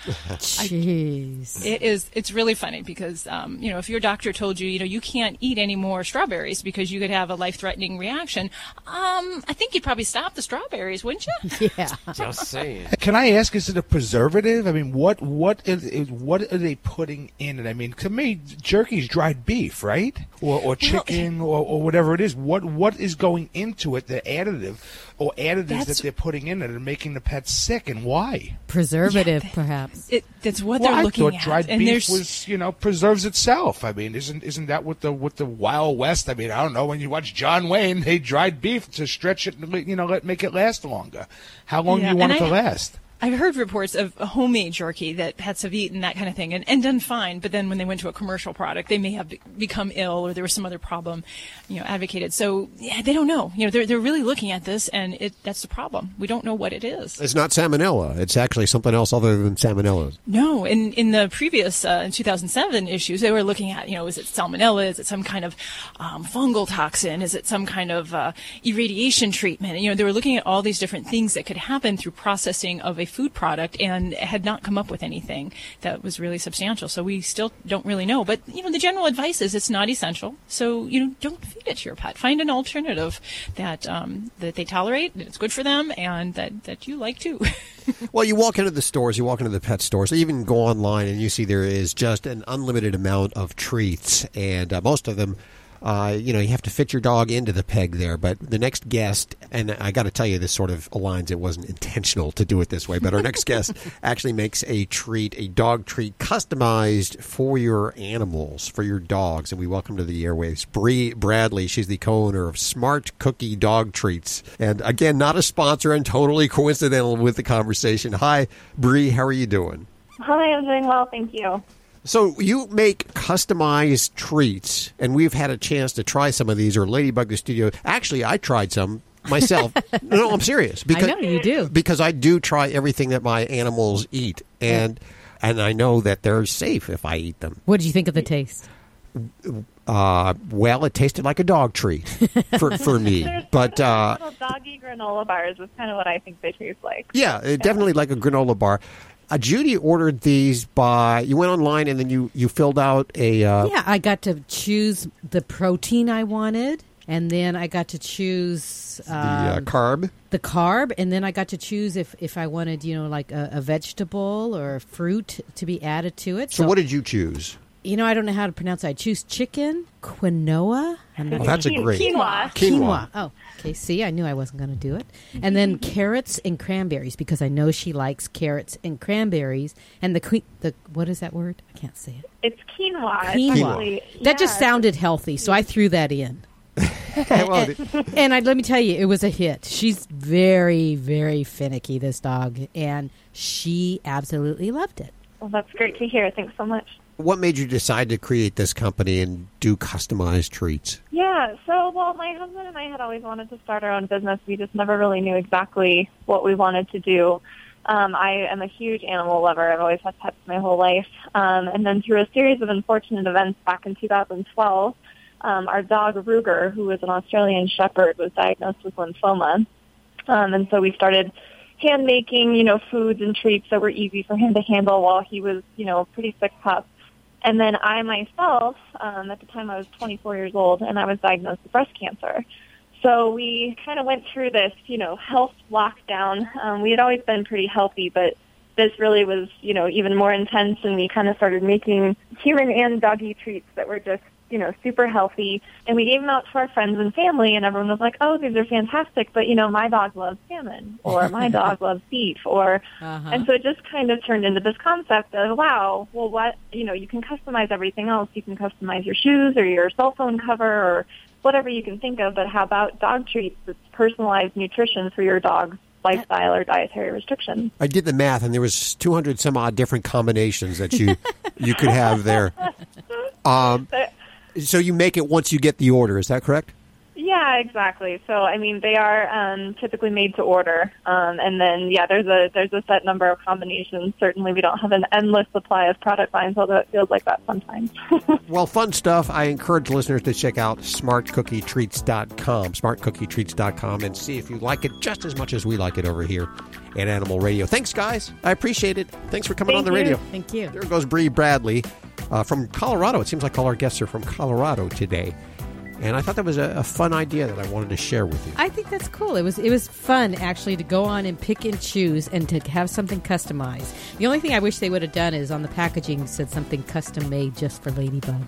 Jeez. It is. It's really funny because, um, you know, if your doctor told you, you know, you can't eat any more strawberries because you could have a life-threatening reaction, um, I think you'd probably stop the strawberries, wouldn't you? Yeah. Just saying. Can I ask, is it a preservative? I mean, what what is, is what are they putting in it? I mean, to me, jerky's dried beef, right? Or or chicken or, or whatever it is. What what is going into it? The additive or additives That's- that they're putting in it and making the pet sick, and why? Preservative, perhaps. It, that's what well, they're I looking thought at. dried and beef there's was, you know, preserves itself. I mean, isn't isn't that what the what the Wild West? I mean, I don't know. When you watch John Wayne, they dried beef to stretch it, and, you know, let make it last longer. How long Yeah, do you want and it to I- last? I've heard reports of a homemade jerky that pets have eaten, that kind of thing, and, and done fine. But then when they went to a commercial product, they may have be- become ill, or there was some other problem, you know, advocated. So yeah, they don't know. You know, they're they're really looking at this, and it that's the problem. We don't know what it is. It's not salmonella. It's actually something else other than salmonella. No, in in the previous uh, in two thousand seven issues, they were looking at, you know, is it salmonella? Is it some kind of um, fungal toxin? Is it some kind of uh, irradiation treatment? And, you know, they were looking at all these different things that could happen through processing of a food product, and had not come up with anything that was really substantial. So we still don't really know. But, you know, the general advice is it's not essential. So, you know, don't feed it to your pet. Find an alternative that um, that they tolerate, that it's good for them, and that, that you like too. Well, you walk into the stores, you walk into the pet stores, you even go online and you see there is just an unlimited amount of treats, and uh, most of them, uh, you know, you have to fit your dog into the peg there. But the next guest, and I got to tell you, this sort of aligns, it wasn't intentional to do it this way, but our next guest actually makes a treat, a dog treat, customized for your animals, for your dogs. And we welcome to the airwaves Bree Bradley. She's the co-owner of Smart Cookie Dog Treats. And again, not a sponsor and totally coincidental with the conversation. Hi, Bree, how are you doing? Hi, I'm doing well, thank you. So you make customized treats, and we've had a chance to try some of these, or Ladybug the Studio. Actually, I tried some myself. No, I'm serious. Because, I know you do. Because I do try everything that my animals eat, and and I know that they're safe if I eat them. What did you think of the taste? Uh, well, it tasted like a dog treat for, for me. There's But uh, little doggy granola bars is kind of what I think they taste like. yeah, it definitely like a granola bar. Uh, Judy ordered these by, you went online and then you, you filled out a... Uh, Yeah, I got to choose the protein I wanted, and then I got to choose... the uh, um, carb. The carb, and then I got to choose if, if I wanted, you know, like a, a vegetable or a fruit to be added to it. So what did you choose? You know, I don't know how to pronounce it. I choose chicken, quinoa. And Oh, that's a great- Quinoa. Quinoa. Oh, okay. See, I knew I wasn't going to do it. And then carrots and cranberries, because I know she likes carrots and cranberries. And the que- the what is that word? I can't say it. It's quinoa. It's Quinoa. actually- That just yeah. sounded healthy, so I threw that in. Well, and, and I, let me tell you, it was a hit. She's very, very finicky, this dog, and she absolutely loved it. Well, that's great to hear. Thanks so much. What made you decide to create this company and do customized treats? Yeah, so, well, my husband and I had always wanted to start our own business. We just never really knew exactly what we wanted to do. Um, I am a huge animal lover. I've always had pets my whole life. Um, and then through a series of unfortunate events back in two thousand twelve, um, our dog Ruger, who was an Australian Shepherd, was diagnosed with lymphoma. Um, and so we started hand making, you know, foods and treats that were easy for him to handle while he was, you know, a pretty sick pup. And then I myself, um, at the time I was twenty-four years old, and I was diagnosed with breast cancer. So we kind of went through this, you know, health lockdown. Um, we had always been pretty healthy, but this really was, you know, even more intense, and we kind of started making human and doggy treats that were just, you know, super healthy. And we gave them out to our friends and family, and everyone was like, oh, these are fantastic, but, you know, my dog loves salmon, or my dog loves beef, or, Uh-huh. and so it just kind of turned into this concept of, wow, well, what, you know, you can customize everything else. You can customize your shoes or your cell phone cover or whatever you can think of, but how about dog treats? It's personalized nutrition for your dog's lifestyle or dietary restriction. I did the math, and there was two hundred some odd different combinations that you you could have there. Um, so you make it once you get the order, is that correct? Yeah, exactly. So, I mean, they are um, typically made to order, um, and then yeah, there's a there's a set number of combinations. Certainly, we don't have an endless supply of product lines, although it feels like that sometimes. Well, fun stuff. I encourage listeners to check out smart cookie treats dot com, smart cookie treats dot com, and see if you like it just as much as we like it over here at Animal Radio. Thanks, guys. I appreciate it. Thanks for coming Thank on the you. radio. Thank you. There goes Bree Bradley uh, from Colorado. It seems like all our guests are from Colorado today. And I thought that was a, a fun idea that I wanted to share with you. I think that's cool. It was it was fun, actually, to go on and pick and choose and to have something customized. The only thing I wish they would have done is on the packaging said something custom made just for Ladybug.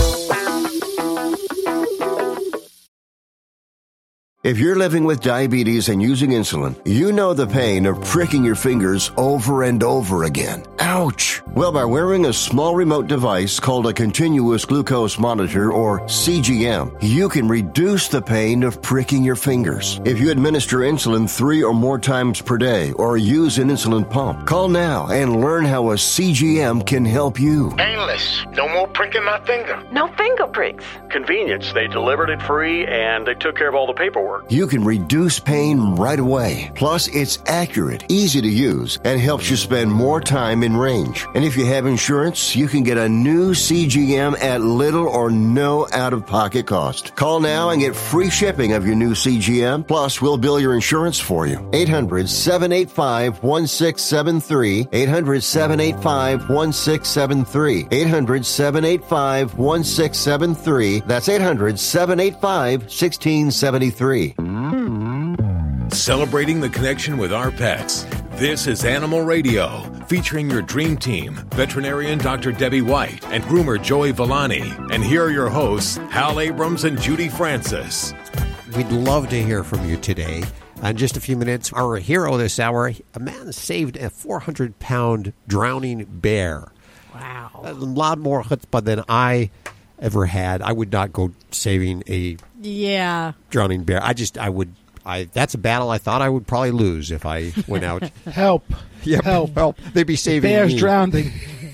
If you're living with diabetes and using insulin, you know the pain of pricking your fingers over and over again. Ouch! Well, by wearing a small remote device called a continuous glucose monitor, or C G M, you can reduce the pain of pricking your fingers. If you administer insulin three or more times per day or use an insulin pump, call now and learn how a C G M can help you. Painless. No more pricking my finger. No finger pricks. Convenience. They delivered it free and they took care of all the paperwork. You can reduce pain right away. Plus, it's accurate, easy to use, and helps you spend more time in range. And if you have insurance, you can get a new C G M at little or no out-of-pocket cost. Call now and get free shipping of your new C G M. Plus, we'll bill your insurance for you. eight hundred, seven eight five, one six seven three. eight hundred, seven eight five, one six seven three. eight hundred, seven eight five, one six seven three. That's eight hundred, seven eight five, one six seven three. Celebrating the connection with our pets. This is Animal Radio, featuring your dream team, veterinarian Doctor Debbie White and groomer Joey Villani. And here are your hosts, Hal Abrams and Judy Francis. We'd love to hear from you today. In just a few minutes, our hero this hour, a man saved a four hundred pound drowning bear. Wow. A lot more chutzpah than I ever had. I would not go saving a Yeah. drowning bear. I just, I would, I. That's a battle I thought I would probably lose if I went out. Help. Yep, Help. help. They'd be saving Bear's me. drowning.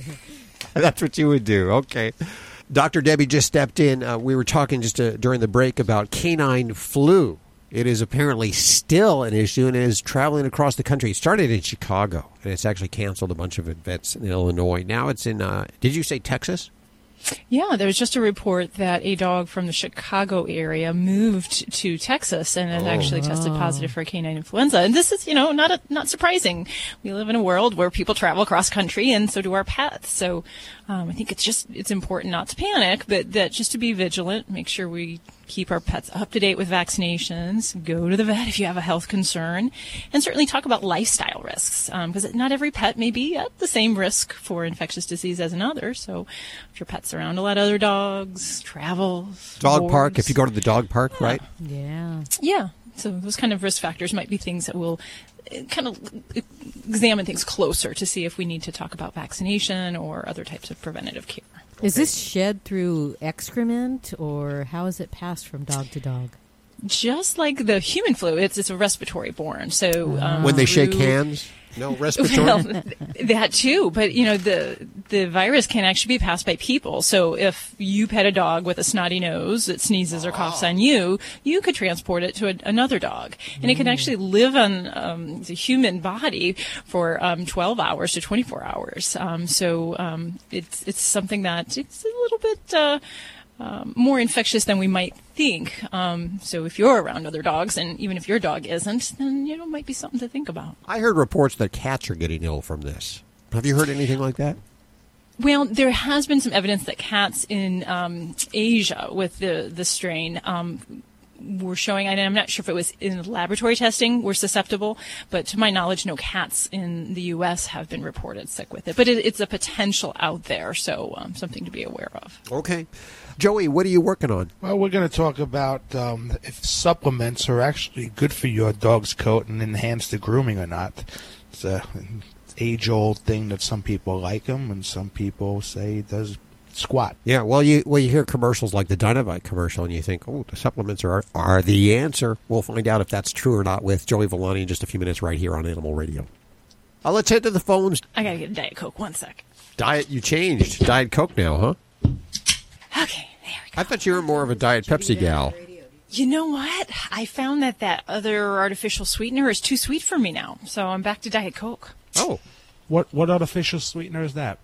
That's what you would do. Okay. Doctor Debbie just stepped in. Uh, we were talking just uh, during the break about canine flu. It is apparently still an issue and is traveling across the country. It started in Chicago, and it's actually canceled a bunch of events in Illinois. Now it's in, uh, did you say Texas? Yeah, there was just a report that a dog from the Chicago area moved to Texas and has Oh. actually tested positive for canine influenza. And this is, you know, not a, not surprising. We live in a world where people travel across country, and so do our pets. So um, I think it's just it's important not to panic, but that just to be vigilant, make sure we keep our pets up to date with vaccinations, go to the vet if you have a health concern, and certainly talk about lifestyle risks, because um, not every pet may be at the same risk for infectious disease as another. So if your pet's around a lot of other dogs, travels, Dog boards, park, if you go to the dog park, yeah. right? Yeah. Yeah. So those kind of risk factors might be things that will uh, kind of examine things closer to see if we need to talk about vaccination or other types of preventative care. Is this shed through excrement, or how is it passed from dog to dog? Just like the human flu, it's it's a respiratory borne. So um, When they shake through- hands? No respiratory? Well, that too, but you know the the virus can actually be passed by people. So if you pet a dog with a snotty nose that sneezes or coughs on you, you could transport it to a, another dog, and it can actually live on um, the human body for um, twelve hours to twenty-four hours. Um, so um, it's it's something that it's a little bit. Uh, Um, more infectious than we might think. Um, so if you're around other dogs, and even if your dog isn't, then you know it might be something to think about. I heard reports that cats are getting ill from this. Have you heard anything like that? Well, there has been some evidence that cats in um, Asia with the the strain um, were showing, and I'm not sure if it was in laboratory testing, were susceptible, but to my knowledge, no cats in the U S have been reported sick with it. But it, it's a potential out there, so um, something to be aware of. Okay. Joey, what are you working on? Well, we're going to talk about um, if supplements are actually good for your dog's coat and enhance the grooming or not. It's a age-old thing that some people like them, and some people say it does squat. Yeah, well, you well you hear commercials like the Dynavite commercial, and you think, oh, the supplements are are the answer. We'll find out if that's true or not with Joey Villani in just a few minutes right here on Animal Radio. Uh, let's head to the phones. I got to get a Diet Coke. One sec. Diet, you changed. Diet Coke now, huh? Okay, there we go. I thought you were more of a Diet Pepsi gal. You know what? I found that that other artificial sweetener is too sweet for me now, so I'm back to Diet Coke. Oh. What what artificial sweetener is that?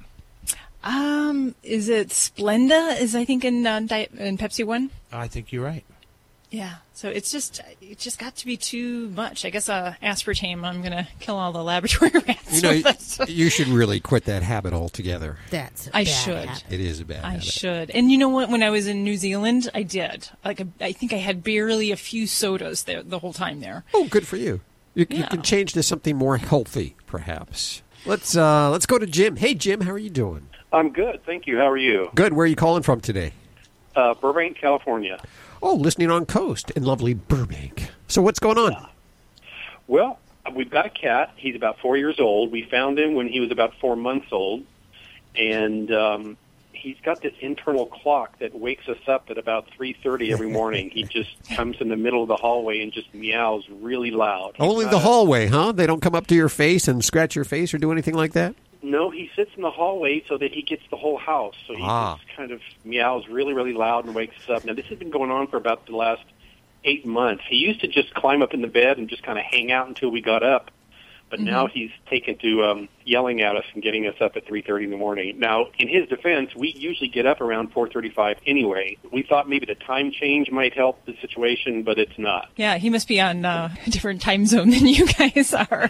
Um, is it Splenda? Is I think in uh, Diet in Pepsi One? I think you're right. Yeah. So it's just it just got to be too much. I guess uh, aspartame. I'm gonna kill all the laboratory rats. You know, with it. you should really quit that habit altogether. That's a I bad should. habit. It is a bad I habit. should. And you know what? When I was in New Zealand, I did. Like a, I think I had barely a few sodas there the whole time there. Oh, good for you. You, you Yeah. can change to something more healthy, perhaps. Let's uh, let's go to Jim. Hey, Jim, how are you doing? I'm good, thank you. How are you? Good. Where are you calling from today? Uh, Burbank, California. Oh, listening on Coast in lovely Burbank. So what's going on? Well, we've got a cat. He's about four years old. We found him when he was about four months old, and um, he's got this internal clock that wakes us up at about three thirty every morning. He just comes in the middle of the hallway and just meows really loud. He's Only not the a- hallway, huh? They don't come up to your face and scratch your face or do anything like that? No, he sits in the hallway so that he gets the whole house. So he Ah. just kind of meows really, really loud and wakes us up. Now, this has been going on for about the last eight months. He used to just climb up in the bed and just kind of hang out until we got up. But now he's taken to um, yelling at us and getting us up at three thirty in the morning. Now, in his defense, we usually get up around four thirty-five anyway. We thought maybe the time change might help the situation, but it's not. Yeah, he must be on uh, a different time zone than you guys are.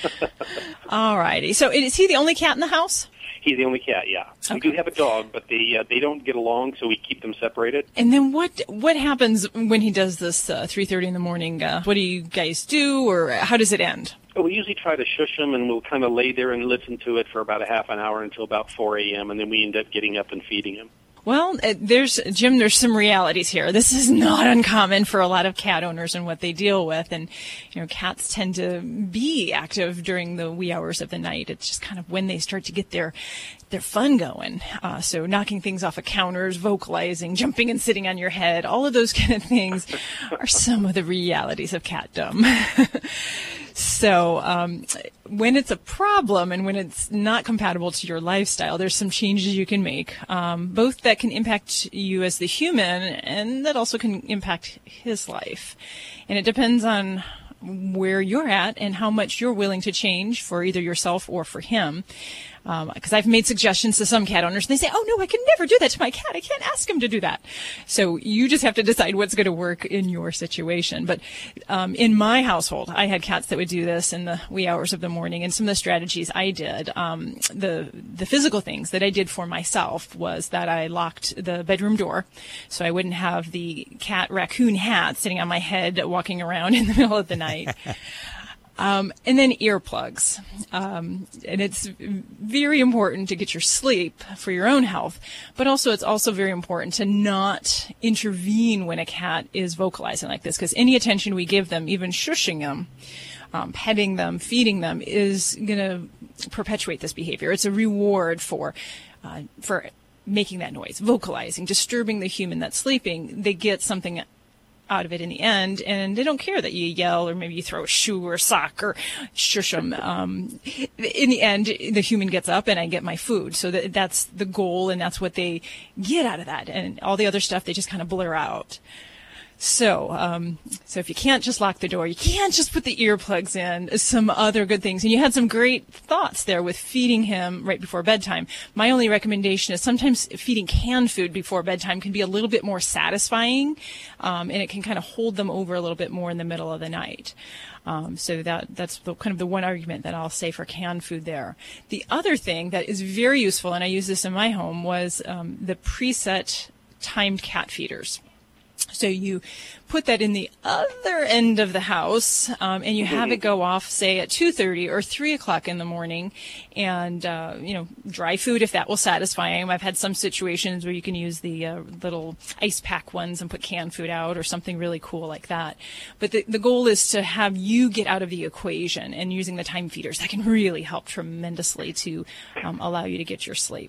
All righty. So is he the only cat in the house? He's the only cat, yeah. We do have a dog, but they uh, they don't get along, so we keep them separated. And then what what happens when he does this uh, three thirty in the morning? Uh, what do you guys do, or how does it end? Well, we usually try to shush him, and we'll kind of lay there and listen to it for about a half an hour until about four a.m., and then we end up getting up and feeding him. Well, uh, there's Jim. There's some realities here. This is not uncommon for a lot of cat owners and what they deal with. And you know, cats tend to be active during the wee hours of the night. It's just kind of when they start to get their their fun going. Uh, so knocking things off of counters, vocalizing, jumping and sitting on your head, all of those kind of things are some of the realities of catdom. So um, when it's a problem and when it's not compatible to your lifestyle, there's some changes you can make, um, both that can impact you as the human and that also can impact his life. And it depends on where you're at and how much you're willing to change for either yourself or for him. Because um, I've made suggestions to some cat owners, and they say, oh, no, I can never do that to my cat. I can't ask him to do that. So you just have to decide what's going to work in your situation. But um, in my household, I had cats that would do this in the wee hours of the morning, and some of the strategies I did, um, the the physical things that I did for myself was that I locked the bedroom door so I wouldn't have the cat raccoon hat sitting on my head walking around in the middle of the night. Um, and then earplugs. Um, and it's very important to get your sleep for your own health, but also it's also very important to not intervene when a cat is vocalizing like this, because any attention we give them, even shushing them, um, petting them, feeding them, is going to perpetuate this behavior. It's a reward for, uh, for making that noise, vocalizing, disturbing the human that's sleeping. They get something out of it in the end, and they don't care that you yell or maybe you throw a shoe or a sock or shush them. Um, in the end, the human gets up and I get my food. So that, that's the goal, and that's what they get out of that. And all the other stuff, they just kind of blur out. So, um, so if you can't just lock the door, you can't just put the earplugs in, some other good things. And you had some great thoughts there with feeding him right before bedtime. My only recommendation is sometimes feeding canned food before bedtime can be a little bit more satisfying, um, and it can kind of hold them over a little bit more in the middle of the night. Um, so that that's the, kind of the one argument that I'll say for canned food there. The other thing that is very useful, and I use this in my home, was um, the preset timed cat feeders. So you put that in the other end of the house, um, and you have it go off, say, at two thirty or three o'clock in the morning, and, uh, you know, dry food if that will satisfy him. I've had some situations where you can use the uh, little ice pack ones and put canned food out or something really cool like that. But the, the goal is to have you get out of the equation, and using the time feeders, that can really help tremendously to um, allow you to get your sleep.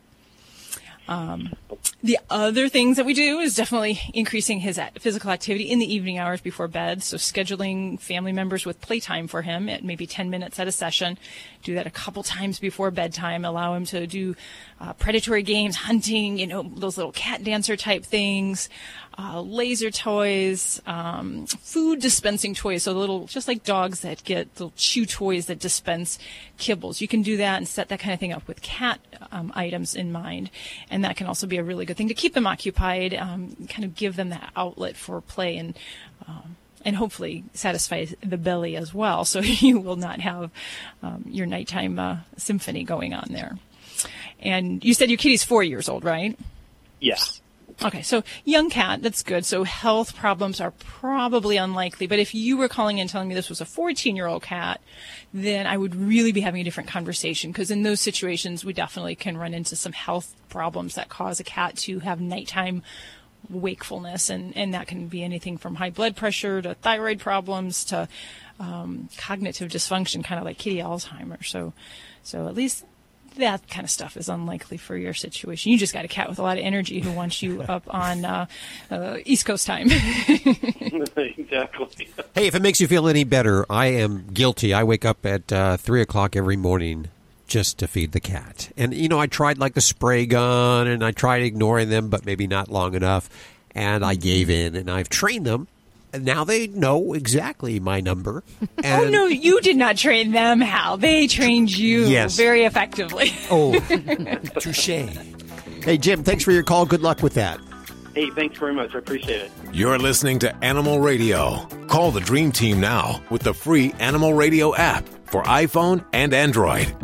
Um, the other things that we do is definitely increasing his physical activity in the evening hours before bed. So scheduling family members with playtime for him at maybe ten minutes at a session. Do that a couple times before bedtime. Allow him to do uh, predatory games, hunting, you know, those little cat dancer type things. uh, laser toys, um, food dispensing toys. So little, just like dogs that get little chew toys that dispense kibbles. You can do that and set that kind of thing up with cat um, items in mind. And that can also be a really good thing to keep them occupied, um, kind of give them that outlet for play and, um, and hopefully satisfy the belly as well, so you will not have um, your nighttime uh, symphony going on there. And you said your kitty's four years old, right? Yeah. Okay, so young cat, that's good. So health problems are probably unlikely. But if you were calling in telling me this was a fourteen-year-old cat, then I would really be having a different conversation, because in those situations, we definitely can run into some health problems that cause a cat to have nighttime wakefulness, and, and that can be anything from high blood pressure to thyroid problems to um, cognitive dysfunction, kind of like kitty Alzheimer's. So, so at least that kind of stuff is unlikely for your situation. You just got a cat with a lot of energy who wants you up on uh, uh, East Coast time. Exactly. Hey, if it makes you feel any better, I am guilty. I wake up at uh, three o'clock every morning just to feed the cat. And, you know, I tried like the spray gun, and I tried ignoring them, but maybe not long enough. And I gave in, and I've trained them. And now they know exactly my number. And oh, no, you did not train them, Hal. They trained you yes. very effectively. Oh, touche. Hey, Jim, thanks for your call. Good luck with that. Hey, thanks very much. I appreciate it. You're listening to Animal Radio. Call the Dream Team now with the free Animal Radio app for iPhone and Android.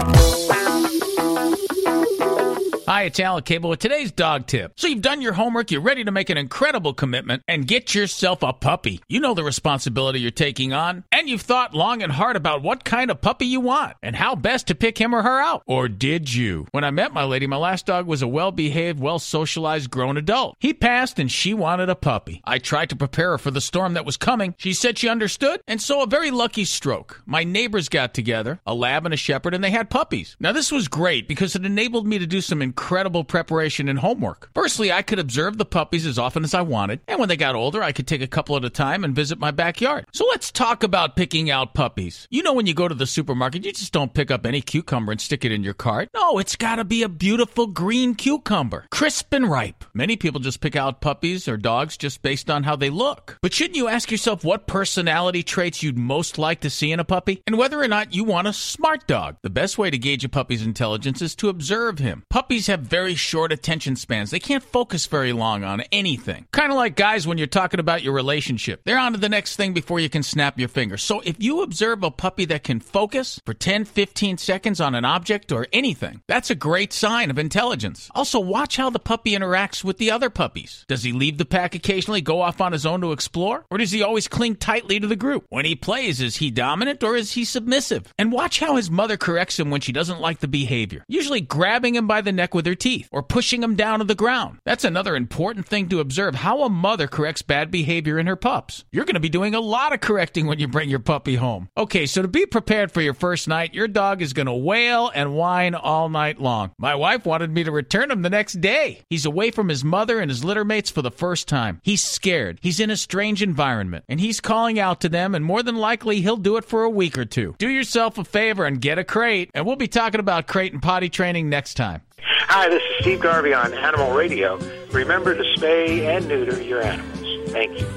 Hi, it's Alan Cable with today's dog tip. So you've done your homework, you're ready to make an incredible commitment and get yourself a puppy. You know the responsibility you're taking on, and you've thought long and hard about what kind of puppy you want and how best to pick him or her out. Or did you? When I met my lady, my last dog was a well-behaved, well-socialized grown adult. He passed and she wanted a puppy. I tried to prepare her for the storm that was coming. She said she understood, and so a very lucky stroke. My neighbors got together, a lab and a shepherd, and they had puppies. Now this was great because it enabled me to do some incredible incredible preparation and homework. Firstly, I could observe the puppies as often as I wanted, and when they got older, I could take a couple at a time and visit my backyard. So let's talk about picking out puppies. You know, when you go to the supermarket, you just don't pick up any cucumber and stick it in your cart. No, it's gotta be a beautiful green cucumber, crisp and ripe. Many people just pick out puppies or dogs just based on how they look. But shouldn't you ask yourself what personality traits you'd most like to see in a puppy, and whether or not you want a smart dog? The best way to gauge a puppy's intelligence is to observe him. Puppies have very short attention spans. They can't focus very long on anything. Kind of like guys when you're talking about your relationship. They're on to the next thing before you can snap your fingers. So if you observe a puppy that can focus for ten, fifteen seconds on an object or anything, that's a great sign of intelligence. Also, watch how the puppy interacts with the other puppies. Does he leave the pack occasionally, go off on his own to explore? Or does he always cling tightly to the group? When he plays, is he dominant or is he submissive? And watch how his mother corrects him when she doesn't like the behavior. Usually grabbing him by the neck with her teeth or pushing him down to the ground. That's another important thing to observe, how a mother corrects bad behavior in her pups. You're going to be doing a lot of correcting when you bring your puppy home. Okay, so to be prepared for your first night, your dog is going to wail and whine all night long. My wife wanted me to return him the next day. He's away from his mother and his litter mates for the first time. He's scared. He's in a strange environment, and he's calling out to them, and more than likely he'll do it for a week or two. Do yourself a favor and get a crate, and we'll be talking about crate and potty training next time. Hi, this is Steve Garvey on Animal Radio. Remember to spay and neuter your animals. Thank you.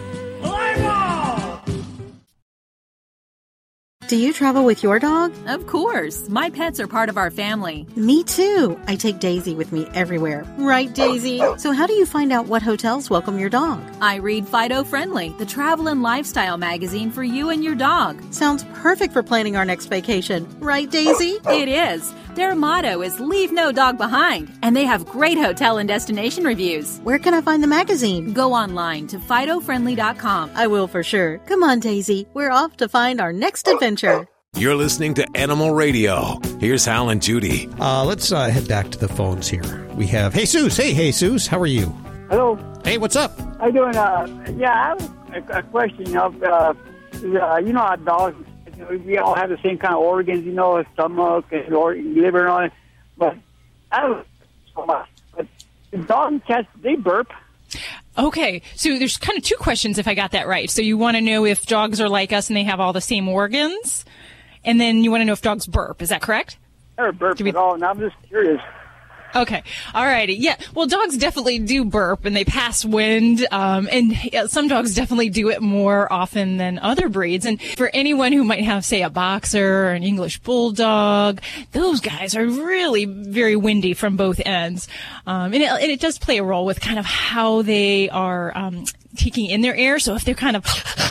Do you travel with your dog? Of course. My pets are part of our family. Me too. I take Daisy with me everywhere. Right, Daisy? So how do you find out what hotels welcome your dog? I read Fido Friendly, the travel and lifestyle magazine for you and your dog. Sounds perfect for planning our next vacation. Right, Daisy? It is. Their motto is leave no dog behind, and they have great hotel and destination reviews. Where can I find the magazine? Go online to fido friendly dot com. I will for sure. Come on, Daisy. We're off to find our next adventure. You're listening to Animal Radio. Here's Hal and Judy. Uh, let's uh, head back to the phones here. We have Jesus. Hey, Jesus. How are you? Hello. Hey, what's up? How you doing? Uh, yeah, I have a, a question. Of, uh, uh, you know how dogs, we all have the same kind of organs, you know, a stomach and or liver and all that. But I don't so much. But dogs and cats, they burp. Okay, so there's kind of two questions if I got that right. So you want to know if dogs are like us and they have all the same organs, and then you want to know if dogs burp. Is that correct? Never burp we... at all, and I'm just curious. Okay. All righty. Yeah. Well, dogs definitely do burp and they pass wind. Um, and yeah, some dogs definitely do it more often than other breeds. And for anyone who might have, say, a boxer or an English bulldog, those guys are really very windy from both ends. Um, and, it, and it does play a role with kind of how they are um, taking in their air. So if they're kind of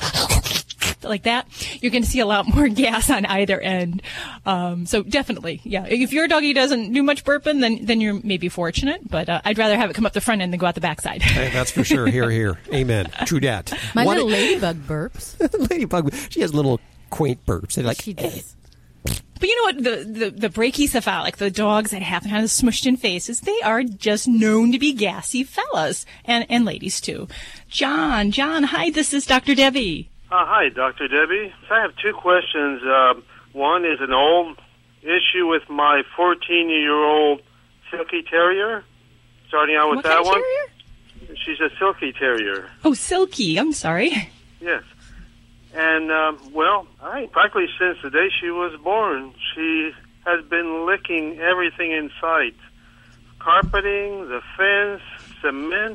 like that, you're going to see a lot more gas on either end. Um, so definitely, yeah. If your doggy doesn't do much burping, then then you're maybe fortunate. But uh, I'd rather have it come up the front end than go out the backside. Hey, that's for sure. Here, here. Amen. True dat. My One- little ladybug burps. ladybug. She has little quaint burps. They're like, She does. But you know what? The, the, the brachycephalic, the dogs that have kind of smushed in faces, they are just known to be gassy fellas. And, and ladies, too. John, John, hi, this is Doctor Debbie. Uh, hi, Doctor Debbie. So I have two questions. Uh, one is an old issue with my fourteen-year-old Silky Terrier. Starting out with What that kind of one. Terrier? She's a Silky Terrier. Oh, Silky. I'm sorry. Yes. And, um, well, I practically since the day she was born, she has been licking everything in sight. Carpeting, the fence, cement.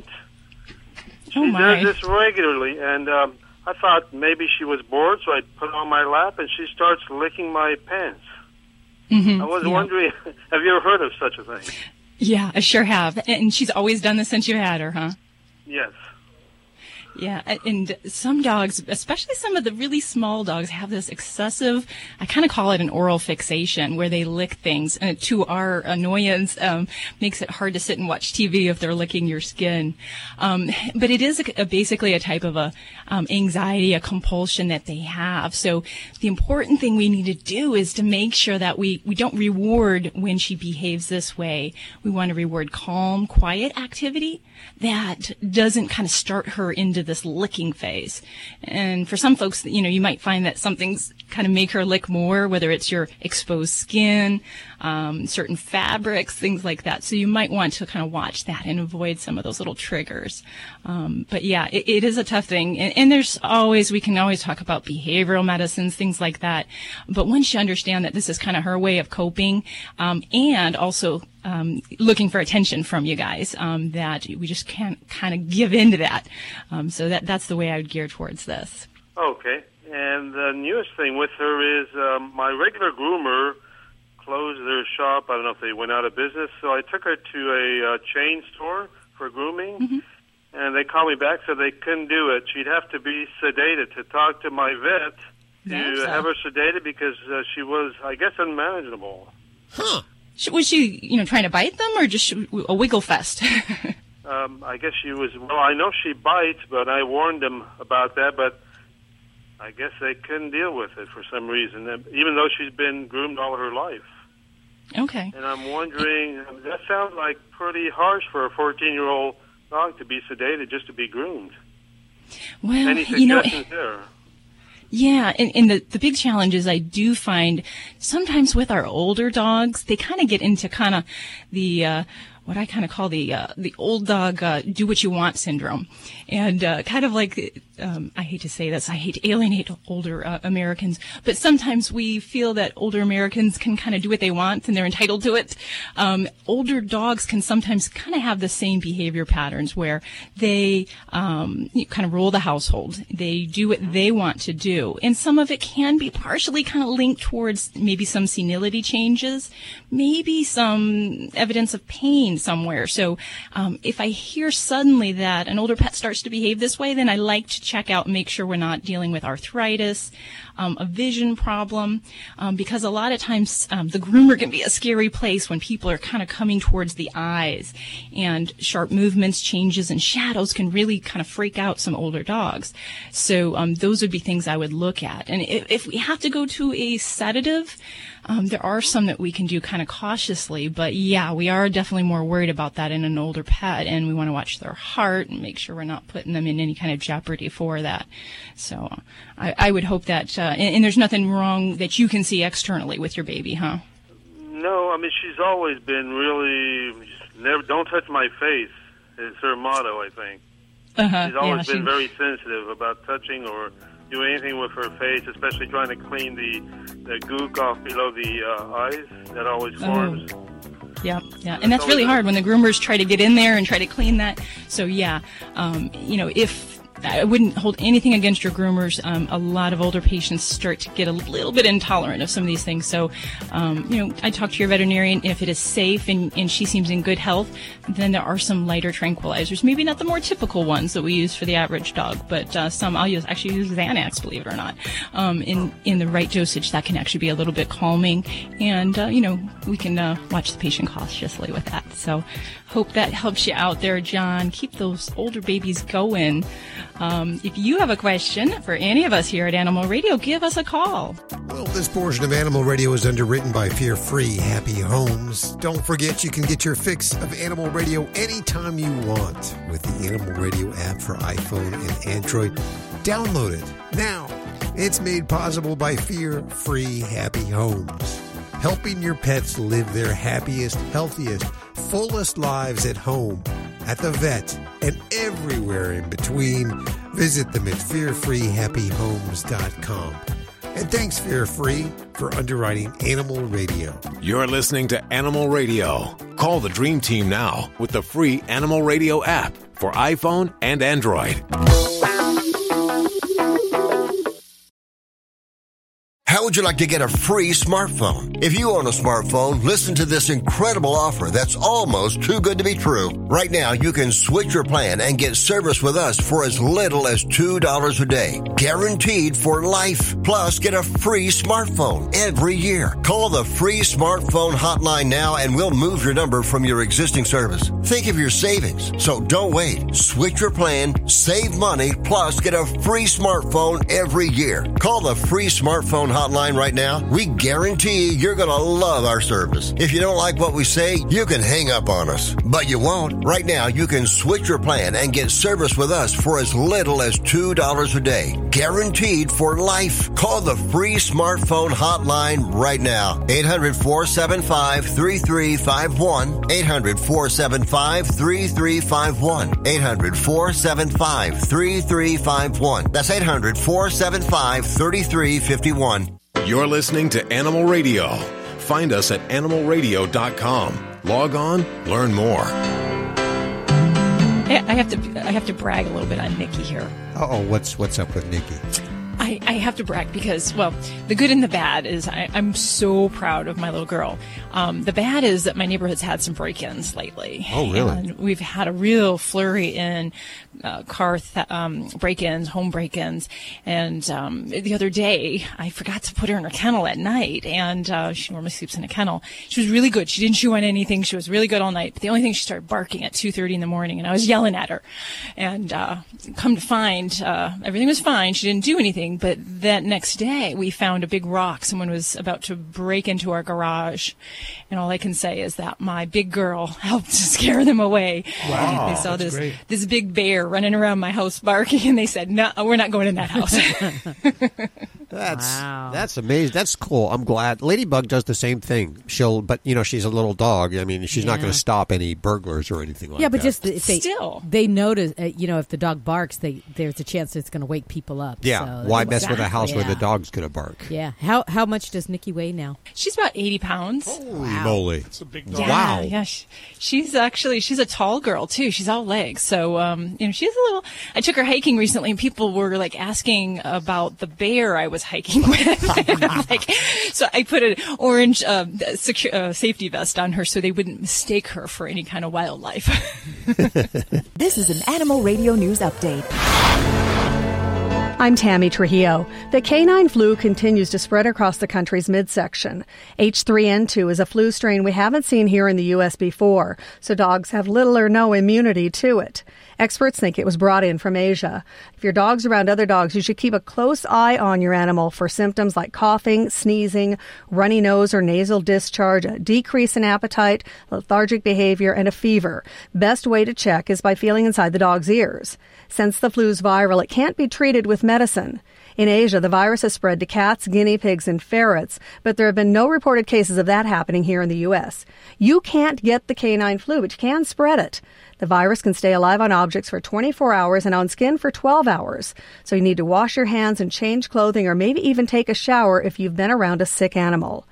She Oh, my. does this regularly, and um, I thought maybe she was bored, so I put her on my lap, and she starts licking my pants. Mm-hmm. I was yeah. wondering, have you ever heard of such a thing? Yeah, I sure have. And she's always done this since you had her, huh? Yes. Yeah, and some dogs, especially some of the really small dogs, have this excessive, I kind of call it an oral fixation, where they lick things, and to our annoyance, um, makes it hard to sit and watch T V if they're licking your skin. Um, but it is a, a, basically a type of a um, anxiety, a compulsion that they have. So the important thing we need to do is to make sure that we, we don't reward when she behaves this way. We want to reward calm, quiet activity that doesn't kind of start her into this licking phase. And for some folks, you know, you might find that something's kind of make her lick more, whether it's your exposed skin, um, certain fabrics, things like that. So you might want to kind of watch that and avoid some of those little triggers. Um, but yeah, it, it is a tough thing. And, and there's always, we can always talk about behavioral medicines, things like that. But once you understand that this is kind of her way of coping, um, and also Um, looking for attention from you guys, um, that we just can't kind of give in to that. Um, so that that's the way I would gear towards this. Okay. And the newest thing with her is um, my regular groomer closed their shop. I don't know if they went out of business. So I took her to a uh, chain store for grooming, mm-hmm. and they called me back, so they couldn't do it. She'd have to be sedated. To talk to my vet to That's have a- her sedated because uh, she was, I guess, unmanageable. Huh. Was she, you know, trying to bite them or just a wiggle fest? Um, I guess she was, well, I know she bites, but I warned them about that, but I guess they couldn't deal with it for some reason, and even though she's been groomed all her life. Okay. And I'm wondering, that sounds like pretty harsh for a fourteen-year-old dog to be sedated just to be groomed. Well, Any you know, suggestions there? yeah, and, and the, the big challenge is I do find sometimes with our older dogs, they kind of get into kind of the, uh, what I kind of call the uh, the old dog uh, do what you want syndrome, and uh, kind of like um, I hate to say this, I hate to alienate older uh, Americans, but sometimes we feel that older Americans can kind of do what they want and they're entitled to it. Um, older dogs can sometimes kind of have the same behavior patterns where they um, kind of rule the household, they do what they want to do, and some of it can be partially kind of linked towards maybe some senility changes, maybe some evidence of pain somewhere. So um, if I hear suddenly that an older pet starts to behave this way, then I like to check out and make sure we're not dealing with arthritis, um, a vision problem, um, because a lot of times um, the groomer can be a scary place when people are kind of coming towards the eyes, and sharp movements, changes, and shadows can really kind of freak out some older dogs. So um, those would be things I would look at. And if, if we have to go to a sedative, Um, there are some that we can do kind of cautiously, but yeah, we are definitely more worried about that in an older pet, and we want to watch their heart and make sure we're not putting them in any kind of jeopardy for that. So I, I would hope that, uh, and, and there's nothing wrong that you can see externally with your baby, huh? No, I mean, she's always been really, never, don't touch my face is her motto, I think. Uh-huh, She's always yeah, been she- very sensitive about touching or do anything with her face, especially trying to clean the, the gook off below the uh, eyes that always forms. Yeah, yeah, and that's really hard when the groomers try to get in there and try to clean that. So yeah, um, you know, if I wouldn't hold anything against your groomers. Um, a lot of older patients start to get a little bit intolerant of some of these things. So, um, you know, I talk to your veterinarian. If it is safe and, and she seems in good health, then there are some lighter tranquilizers. Maybe not the more typical ones that we use for the average dog, but uh, some I'll use actually use Xanax, believe it or not, um, in in the right dosage. That can actually be a little bit calming, and uh, you know, we can uh, watch the patient cautiously with that. So, hope that helps you out there, John. Keep those older babies going. Um, if you have a question for any of us here at Animal Radio, give us a call. Well, this portion of Animal Radio is underwritten by Fear Free Happy Homes. Don't forget you can get your fix of Animal Radio anytime you want with the Animal Radio app for iPhone and Android. Download it now. It's made possible by Fear Free Happy Homes, helping your pets live their happiest, healthiest, fullest lives at home, at the vet, and everywhere in between. Visit them at fear free happy homes dot com. And thanks, Fear Free, for underwriting Animal Radio. You're listening to Animal Radio. Call the Dream Team now with the free Animal Radio app for iPhone and Android. How would you like to get a free smartphone? If you own a smartphone, listen to this incredible offer that's almost too good to be true. Right now, you can switch your plan and get service with us for as little as two dollars a day. Guaranteed for life. Plus, get a free smartphone every year. Call the free smartphone hotline now and we'll move your number from your existing service. Think of your savings. So don't wait. Switch your plan, save money, plus get a free smartphone every year. Call the free smartphone hotline right now. We guarantee you're going to love our service. If you don't like what we say, you can hang up on us. But you won't. Right now, you can switch your plan and get service with us for as little as two dollars a day. Guaranteed for life. Call the free smartphone hotline right now. eight hundred, four seven five, three three five one. eight hundred, four seven five, three three five one. eight hundred, four seven five, three three five one. That's eight hundred, four seven five, three three five one. You're listening to Animal Radio. Find us at animal radio dot com. Log on, learn more. I have to I have to brag a little bit on Nikki here. Uh-oh, what's what's up with Nikki? I, I have to brag because, well, the good and the bad is I, I'm so proud of my little girl. Um, the bad is that my neighborhood's had some break-ins lately. Oh, really? And we've had a real flurry in uh, car th- um, break-ins, home break-ins. And um, the other day, I forgot to put her in her kennel at night, and uh, she normally sleeps in a kennel. She was really good. She didn't chew on anything. She was really good all night. But the only thing, she started barking at two thirty in the morning, and I was yelling at her. And uh, come to find, uh, everything was fine. She didn't do anything. But that next day, we found a big rock. Someone was about to break into our garage. And all I can say is that my big girl helped to scare them away. Wow, they saw that's this great. this big bear running around my house barking, and they said, no, we're not going in that house. That's Wow. that's amazing. That's cool. I'm glad. Ladybug does the same thing. She'll, but you know, she's a little dog. I mean, she's not Yeah. going to stop any burglars or anything like that. Yeah, but just if they Still. they notice, uh, you know, if the dog barks, they there's a chance it's going to wake people up. yeah. So Why that's- mess with a house where Yeah. the dog's going to bark? Yeah. How how much does Nikki weigh now? She's about eighty pounds. Holy moly! It's a big Yeah, dog. Wow. Yeah, she, she's actually, she's a tall girl too. She's all legs. So, um, you know, she's a little, I took her hiking recently and people were like asking about the bear I was hiking with. like, so I put an orange, uh, secu- uh, safety vest on her so they wouldn't mistake her for any kind of wildlife. This is an Animal Radio News Update. I'm Tammy Trujillo. The canine flu continues to spread across the country's midsection. H three N two is a flu strain we haven't seen here in the U S before, so dogs have little or no immunity to it. Experts think it was brought in from Asia. If your dog's around other dogs, you should keep a close eye on your animal for symptoms like coughing, sneezing, runny nose or nasal discharge, a decrease in appetite, lethargic behavior, and a fever. Best way to check is by feeling inside the dog's ears. Since the flu's viral, it can't be treated with medicine. In Asia, the virus has spread to cats, guinea pigs, and ferrets, but there have been no reported cases of that happening here in the U S. You can't get the canine flu, but you can spread it. The virus can stay alive on objects for twenty-four hours and on skin for twelve hours. So you need to wash your hands and change clothing or maybe even take a shower if you've been around a sick animal.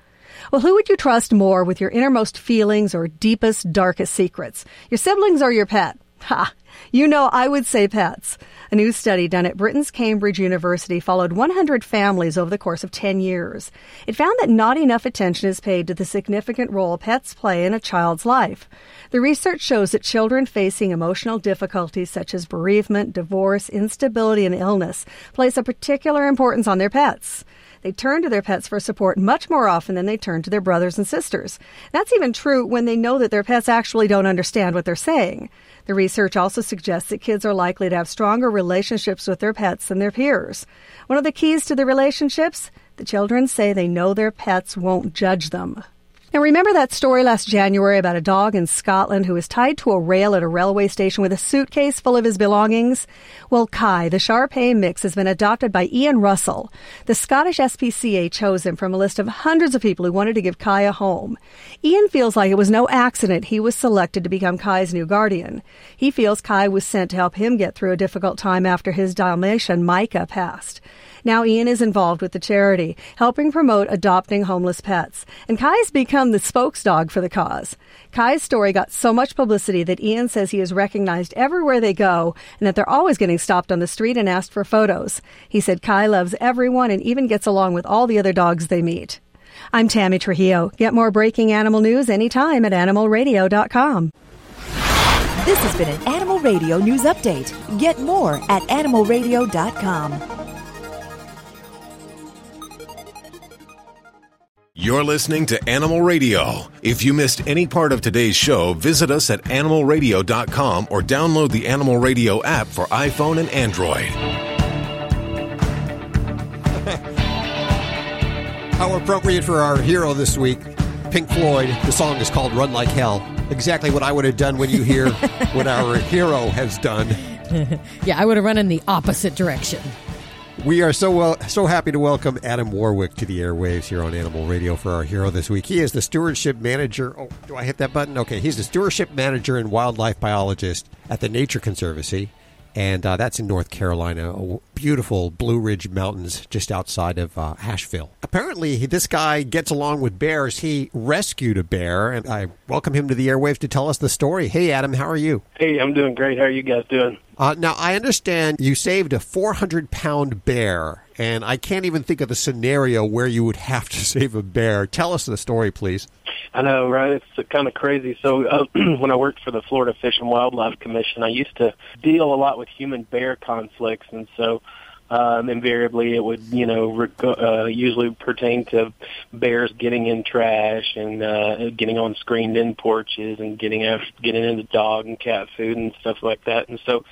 Well, who would you trust more with your innermost feelings or deepest, darkest secrets? Your siblings or your pet? Ha! You know, I would say pets. A new study done at Britain's Cambridge University followed one hundred families over the course of ten years. It found that not enough attention is paid to the significant role pets play in a child's life. The research shows that children facing emotional difficulties such as bereavement, divorce, instability, and illness place a particular importance on their pets. They turn to their pets for support much more often than they turn to their brothers and sisters. That's even true when they know that their pets actually don't understand what they're saying. The research also suggests that kids are likely to have stronger relationships with their pets than their peers. One of the keys to the relationships? The children say they know their pets won't judge them. Now, remember that story last January about a dog in Scotland who was tied to a rail at a railway station with a suitcase full of his belongings? Well, Kai, the Shar-Pei mix, has been adopted by Ian Russell. The Scottish S P C A chose him from a list of hundreds of people who wanted to give Kai a home. Ian feels like it was no accident he was selected to become Kai's new guardian. He feels Kai was sent to help him get through a difficult time after his Dalmatian, Micah, passed. Now Ian is involved with the charity, helping promote adopting homeless pets. And Kai's become the spokesdog for the cause. Kai's story got so much publicity that Ian says he is recognized everywhere they go and that they're always getting stopped on the street and asked for photos. He said Kai loves everyone and even gets along with all the other dogs they meet. I'm Tammy Trujillo. Get more breaking animal news anytime at animal radio dot com. This has been an Animal Radio News Update. Get more at animal radio dot com. You're listening to Animal Radio. If you missed any part of today's show, visit us at animal radio dot com or download the Animal Radio app for iPhone and Android. How appropriate for our hero this week, Pink Floyd. The song is called Run Like Hell. Exactly what I would have done when you hear what our hero has done. Yeah, I would have run in the opposite direction. We are so well, so happy to welcome Adam Warwick to the airwaves here on Animal Radio for our hero this week. He is the stewardship manager. Oh, do I hit that button? Okay, he's the stewardship manager and wildlife biologist at the Nature Conservancy, and uh, that's in North Carolina, a beautiful Blue Ridge Mountains just outside of uh, Asheville. Apparently, this guy gets along with bears. He rescued a bear, and I welcome him to the airwaves to tell us the story. Hey, Adam, how are you? Hey, I'm doing great. How are you guys doing? Uh, now, I understand you saved a four hundred pound bear, and I can't even think of the scenario where you would have to save a bear. Tell us the story, please. I know, right? It's kind of crazy. So uh, when I worked for the Florida Fish and Wildlife Commission, I used to deal a lot with human-bear conflicts, and so um, invariably it would, you know, rec- uh, usually pertain to bears getting in trash and uh, getting on screened-in porches and getting after, getting into dog and cat food and stuff like that. And so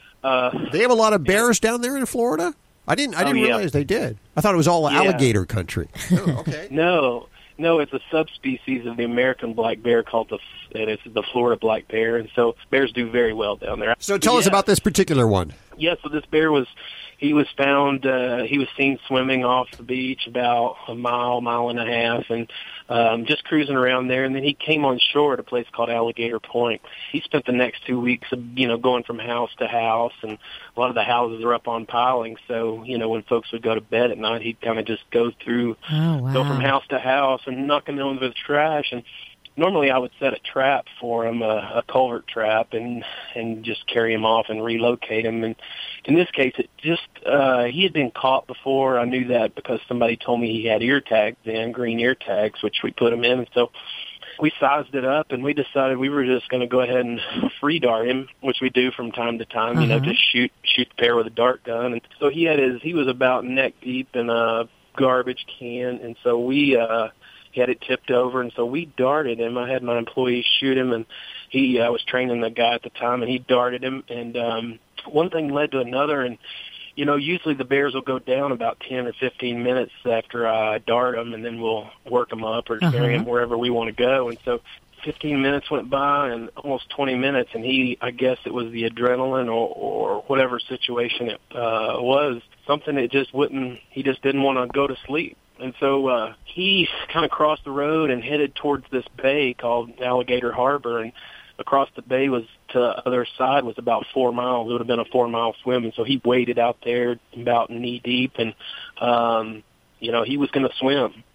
Uh, they have a lot of bears down there in Florida? I didn't I didn't um, yeah. realize they did. I thought it was all Yeah. alligator country. Oh, okay. No, no, it's a subspecies of the American black bear called the it is the Florida black bear, and so bears do very well down there. So tell yeah. us about this particular one. Yeah, so this bear was he was found uh, he was seen swimming off the beach about a mile, mile and a half, and um, just cruising around there. And then he came on shore at a place called Alligator Point. He spent the next two weeks, you know, going from house to house, and a lot of the houses are up on pilings. So, you know, when folks would go to bed at night, he'd kind of just go through, oh, wow. go from house to house, and knocking on the trash. And normally I would set a trap for him, a, a culvert trap, and and just carry him off and relocate him. And in this case, it just uh, he had been caught before. I knew that because somebody told me he had ear tags in, green ear tags, which we put him in. And so we sized it up, and we decided we were just going to go ahead and free dart him, which we do from time to time. Uh-huh. You know, just shoot shoot the bear with a dart gun. And so he had his he was about neck deep in a garbage can, and so we. Uh, He had it tipped over, and so we darted him. I had my employees shoot him, and he I was training the guy at the time, and he darted him. And um, one thing led to another, and, you know, usually the bears will go down about ten or fifteen minutes after I dart them, and then we'll work them up or carry Uh-huh. them wherever we want to go. And so fifteen minutes went by, and almost twenty minutes, and he, I guess it was the adrenaline or, or whatever situation it uh, was, something that just wouldn't, he just didn't want to go to sleep. And so uh, he kind of crossed the road and headed towards this bay called Alligator Harbor. And across the bay was to the other side was about four miles. It would have been a four-mile swim. And so he waded out there about knee deep. And, um, you know, he was going to swim.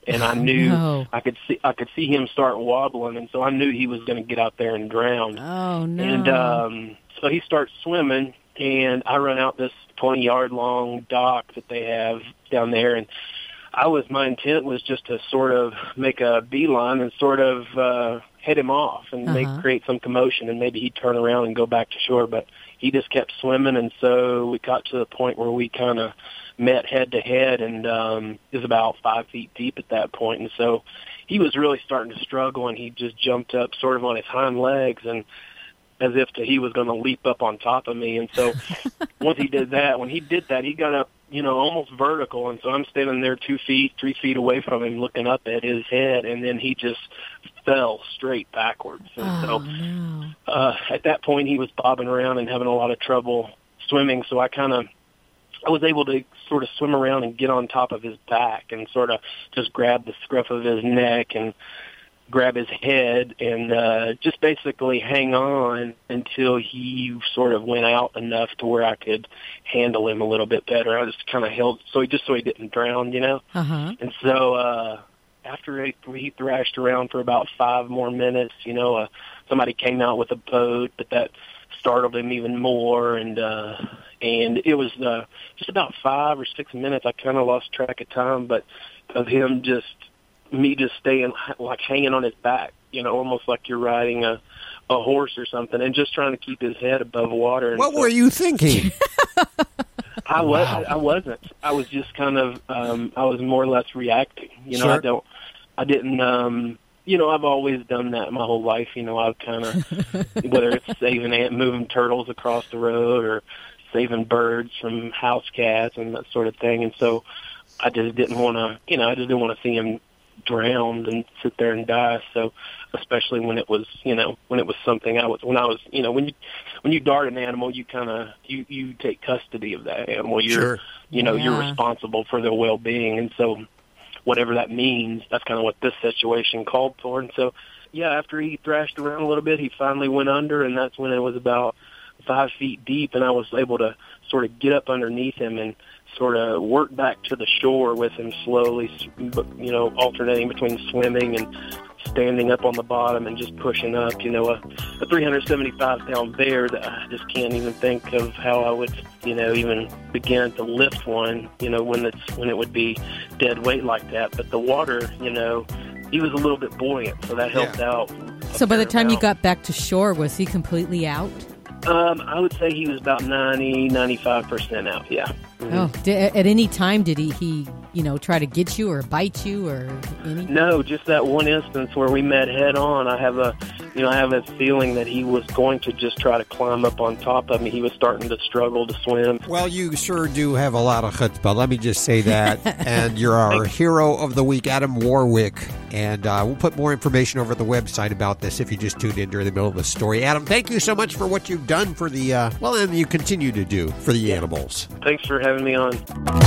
And I knew no. I could see I could see him start wobbling, and so I knew he was going to get out there and drown. Oh no! And um, so he starts swimming, and I run out this twenty yard long dock that they have down there, and I was my intent was just to sort of make a beeline and sort of uh, head him off and Uh-huh. make create some commotion, and maybe he'd turn around and go back to shore. But he just kept swimming, and so we got to the point where we kind of met head to head, and um, it was about five feet deep at that point. And so he was really starting to struggle, and he just jumped up sort of on his hind legs, and as if to, he was going to leap up on top of me. And so once he did that, when he did that, he got up, you know, almost vertical. And so I'm standing there two feet, three feet away from him, looking up at his head, and then he just fell straight backwards. And oh, so no. uh, at that point, he was bobbing around and having a lot of trouble swimming. So I kind of, I was able to sort of swim around and get on top of his back and sort of just grab the scruff of his neck and grab his head and uh, just basically hang on until he sort of went out enough to where I could handle him a little bit better. I just kind of held, so he just so he didn't drown, you know. Uh-huh. And so uh, after he, he thrashed around for about five more minutes, you know, uh, somebody came out with a boat, but that startled him even more, and uh, and it was uh, just about five or six minutes. I kind of lost track of time, but of him just me just staying like hanging on his back, you know, almost like you're riding a a horse or something, and just trying to keep his head above water. And what so, were you thinking? I was Wow. I wasn't. I was just kind of um, I was more or less reacting. You know, Sure. I don't I didn't. Um, You know, I've always done that my whole life. You know, I've kind of, whether it's saving ant, moving turtles across the road or saving birds from house cats and that sort of thing. And so I just didn't want to, you know, I just didn't want to see him drowned and sit there and die. So especially when it was, you know, when it was something I was, when I was, you know, when you, when you dart an animal, you kind of, you, you take custody of that animal. You're, Sure. you know, you're Yeah. responsible for their well-being. And so, whatever that means, that's kind of what this situation called for. And so, yeah, after he thrashed around a little bit, he finally went under, and that's when it was about five feet deep, and I was able to sort of get up underneath him and sort of work back to the shore with him slowly, you know, alternating between swimming and standing up on the bottom and just pushing up. You know, a, a three hundred seventy-five pound bear that I just can't even think of how I would, you know, even begin to lift one, you know, when it's when it would be dead weight like that. But the water, you know, he was a little bit buoyant, so that helped Yeah. out. So by the time you amount. got back to shore, was he completely out? Um, I would say he was about ninety, ninety-five percent out, yeah. Mhm. Oh, did, at any time did he, he, you know, try to get you or bite you or any? No, just that one instance where we met head on. I have a, you know, I have a feeling that he was going to just try to climb up on top of me. He was starting to struggle to swim. Well, you sure do have a lot of chutzpah. Let me just say that. And you're our hero of the week, Adam Warwick. And uh, we'll put more information over at the website about this if you just tuned in during the middle of the story. Adam, thank you so much for what you've done for the, uh, well, and you continue to do for the animals. Thanks for having me on.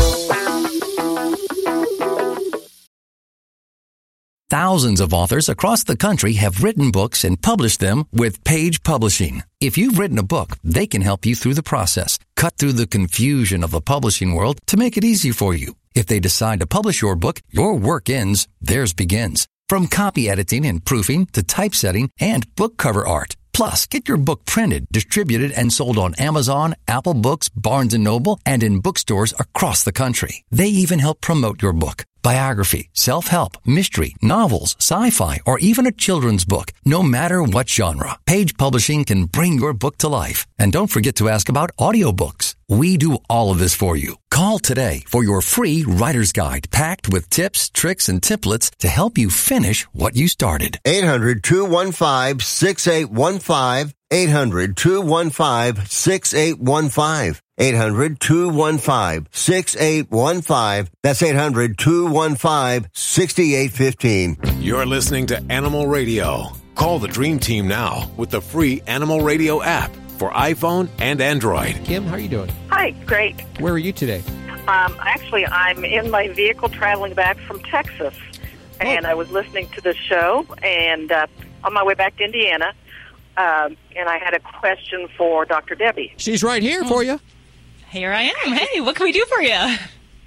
Thousands of authors across the country have written books and published them with Page Publishing. If you've written a book, they can help you through the process, cut through the confusion of the publishing world to make it easy for you. If they decide to publish your book, your work ends, theirs begins. From copy editing and proofing to typesetting and book cover art. Plus, get your book printed, distributed, and sold on Amazon, Apple Books, Barnes and Noble, and in bookstores across the country. They even help promote your book. Biography, self-help, mystery, novels, sci-fi, or even a children's book. No matter what genre, Page Publishing can bring your book to life. And don't forget to ask about audiobooks. We do all of this for you. Call today for your free writer's guide packed with tips, tricks, and templates to help you finish what you started. eight hundred, two one five, six eight one five. eight hundred, two one five, six eight one five. eight hundred, two one five, six eight one five. That's eight hundred, two one five, six eight one five. You're listening to Animal Radio. Call the Dream Team now with the free Animal Radio app for iPhone and Android. Kim, how are you doing? Hi, great. Where are you today? Um, actually, I'm in my vehicle traveling back from Texas, and I was listening to the show, and uh, on my way back to Indiana, um, and I had a question for Doctor Debbie. She's right here for you. Here I am. Hey, what can we do for you?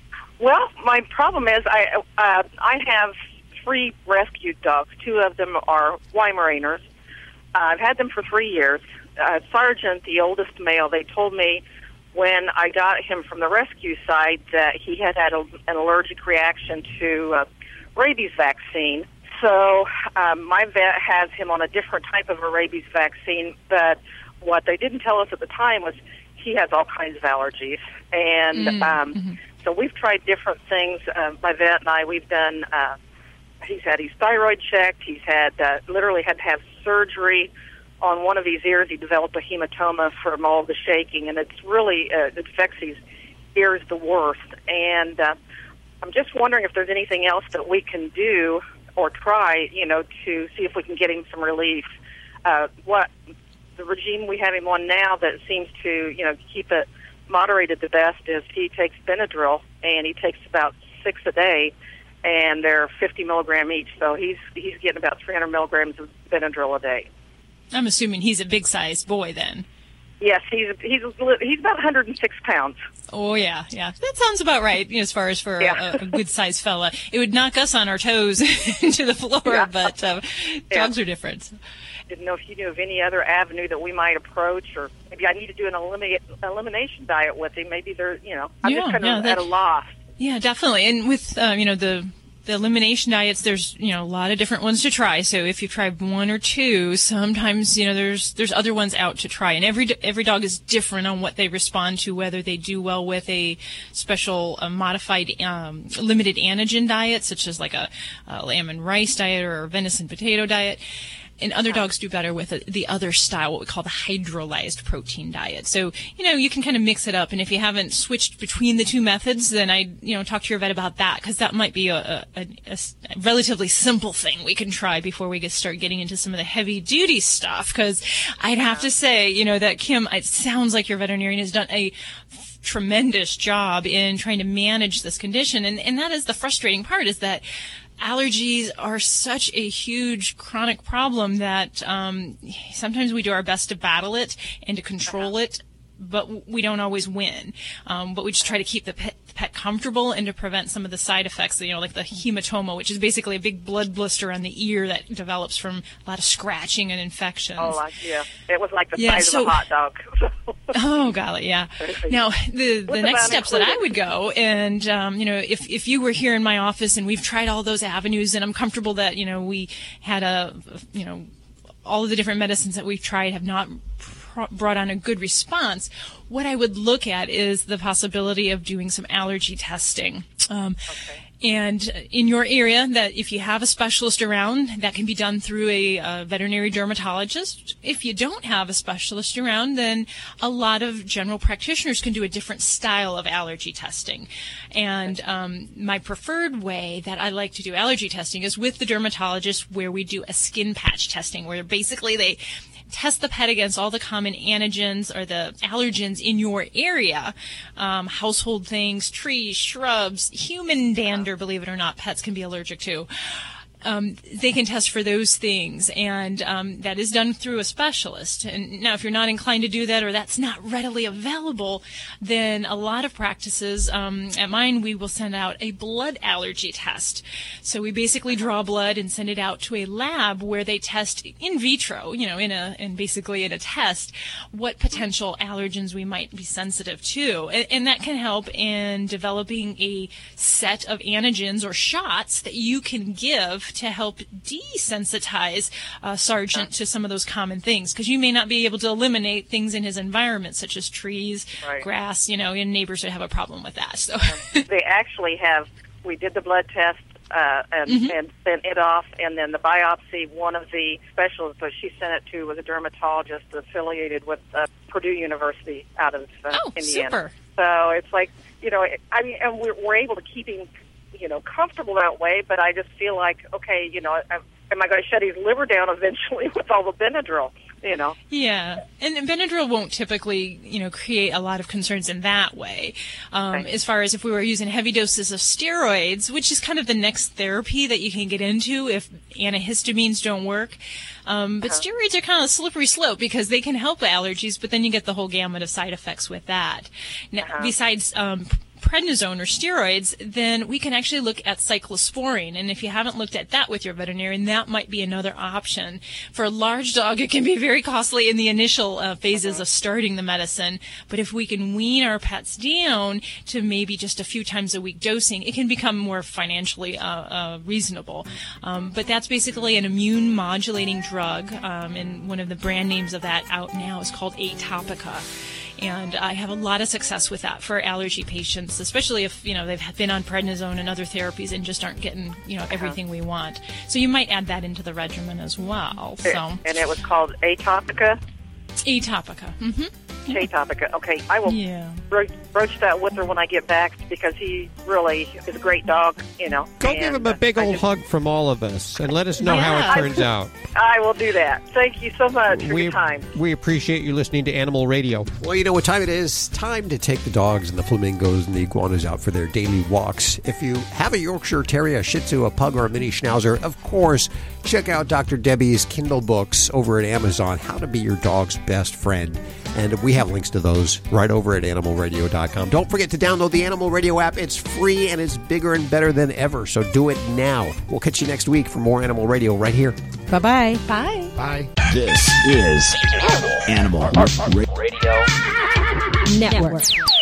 Well, my problem is I uh, I have three rescued dogs. Two of them are Weimaraners. Uh, I've had them for three years. Uh, Sergeant, the oldest male, they told me when I got him from the rescue site that he had had a, an allergic reaction to uh, rabies vaccine. So um, my vet has him on a different type of a rabies vaccine, but what they didn't tell us at the time was he has all kinds of allergies. And Mm, um, mhm. so we've tried different things. Uh, my vet and I, we've done, uh, he's had his thyroid checked. He's had, uh, literally had to have surgery on one of his ears. He developed a hematoma from all the shaking, and it's really, uh, it affects his ears the worst. And uh, I'm just wondering if there's anything else that we can do or try, you know, to see if we can get him some relief. Uh, what the regime we have him on now that seems to, you know, keep it moderated the best is he takes Benadryl, and he takes about six a day, and they're fifty milligram each. So he's he's getting about three hundred milligrams of Benadryl a day. I'm assuming he's a big-sized boy then. Yes, he's he's he's about one hundred six pounds. Oh, yeah, yeah. That sounds about right, you know, as far as for Yeah. a, a good-sized fella. It would knock us on our toes into the floor, but uh, dogs are different. Didn't know if you knew of any other avenue that we might approach, or maybe I need to do an eliminate, elimination diet with him. Maybe they're, you know, I'm Yeah, just kind yeah, of that- at a loss. Yeah, definitely. And with, um, you know, the the elimination diets, there's, you know, a lot of different ones to try. So if you try one or two, sometimes, you know, there's there's other ones out to try. And every every dog is different on what they respond to, whether they do well with a special uh, modified um, limited antigen diet, such as like a, a lamb and rice diet or a venison potato diet. And other dogs do better with a, the other style, what we call the hydrolyzed protein diet. So, you know, you can kind of mix it up. And if you haven't switched between the two methods, then I, you know, talk to your vet about that, because that might be a, a, a, a relatively simple thing we can try before we get start getting into some of the heavy duty stuff. Because I'd have to say, you know, that Kim, it sounds like your veterinarian has done a tremendous job in trying to manage this condition. And, and that is the frustrating part, is that allergies are such a huge chronic problem that um, sometimes we do our best to battle it and to control it, but we don't always win. Um, but we just try to keep the pet, the pet comfortable and to prevent some of the side effects, you know, like the hematoma, which is basically a big blood blister on the ear that develops from a lot of scratching and infections. Oh, like, yeah. It was like the Yeah, size so- of a hot dog. Oh, golly, yeah. Now, the the What's next about steps that I included? would go, and, um, you know, if, if you were here in my office and we've tried all those avenues and I'm comfortable that, you know, we had a, you know, all of the different medicines that we've tried have not pr- brought on a good response, what I would look at is the possibility of doing some allergy testing. Um, And in your area, that if you have a specialist around, that can be done through a, uh veterinary dermatologist. If you don't have a specialist around, then a lot of general practitioners can do a different style of allergy testing. And um, my preferred way that I like to do allergy testing is with the dermatologist, where we do a skin patch testing, where basically they test the pet against all the common antigens or the allergens in your area, um, household things, trees, shrubs, human dander, believe it or not, pets can be allergic to. Um, they can test for those things, and um, that is done through a specialist. And now, if you're not inclined to do that, or that's not readily available, then a lot of practices, um, at mine, we will send out a blood allergy test. So we basically draw blood and send it out to a lab where they test in vitro, you know, in a and basically in a test, what potential allergens we might be sensitive to, and, and that can help in developing a set of antigens or shots that you can give to help desensitize uh, Sergeant to some of those common things, because you may not be able to eliminate things in his environment, such as trees, Right. grass, you know, and neighbors would have a problem with that. So They actually have, we did the blood test uh, and, Mhm. and sent it off, and then the biopsy, one of the specialists that she sent it to was a dermatologist affiliated with uh, Purdue University out of uh, Oh, Indiana. super. So it's like, you know, I mean, and we're, we're able to keep him, you know, comfortable that way, but I just feel like, okay, you know, am am I going to shut his liver down eventually with all the Benadryl, you know? Yeah, and Benadryl won't typically, you know, create a lot of concerns in that way. Um, As far as if we were using heavy doses of steroids, which is kind of the next therapy that you can get into if antihistamines don't work. Um, but steroids are kind of a slippery slope, because they can help allergies, but then you get the whole gamut of side effects with that. Now, besides um, prednisone or steroids, then we can actually look at cyclosporine. And if you haven't looked at that with your veterinarian, that might be another option. For a large dog, it can be very costly in the initial uh, phases of starting the medicine. But if we can wean our pets down to maybe just a few times a week dosing, it can become more financially uh, uh, reasonable. Um, but that's basically an immune modulating drug, um, and one of the brand names of that out now is called Atopica. And I have a lot of success with that for allergy patients, especially if, you know, they've been on prednisone and other therapies and just aren't getting, you know, everything we want. So you might add that into the regimen as well. So. And it was called Atopica? Atopica. Mm-hmm. Atopica. Okay, I will yeah. bro- broach that with her when I get back because he really is a great dog, you know. Go and, give him a big uh, old just, hug from all of us and let us know yeah, how it turns I, out. I will do that. Thank you so much for we, your time. We appreciate you listening to Animal Radio. Well, you know what time it is. Time to take the dogs and the flamingos and the iguanas out for their daily walks. If you have a Yorkshire Terrier, a Shih Tzu, a Pug, or a Mini Schnauzer, of course, check out Doctor Debbie's Kindle books over at Amazon, How to Be Your Dog's Best Friend. And we have links to those right over at animal radio dot com. Don't forget to download the Animal Radio app. It's free and it's bigger and better than ever. So do it now. We'll catch you next week for more Animal Radio right here. Bye-bye. Bye. Bye. This is Animal Radio Network.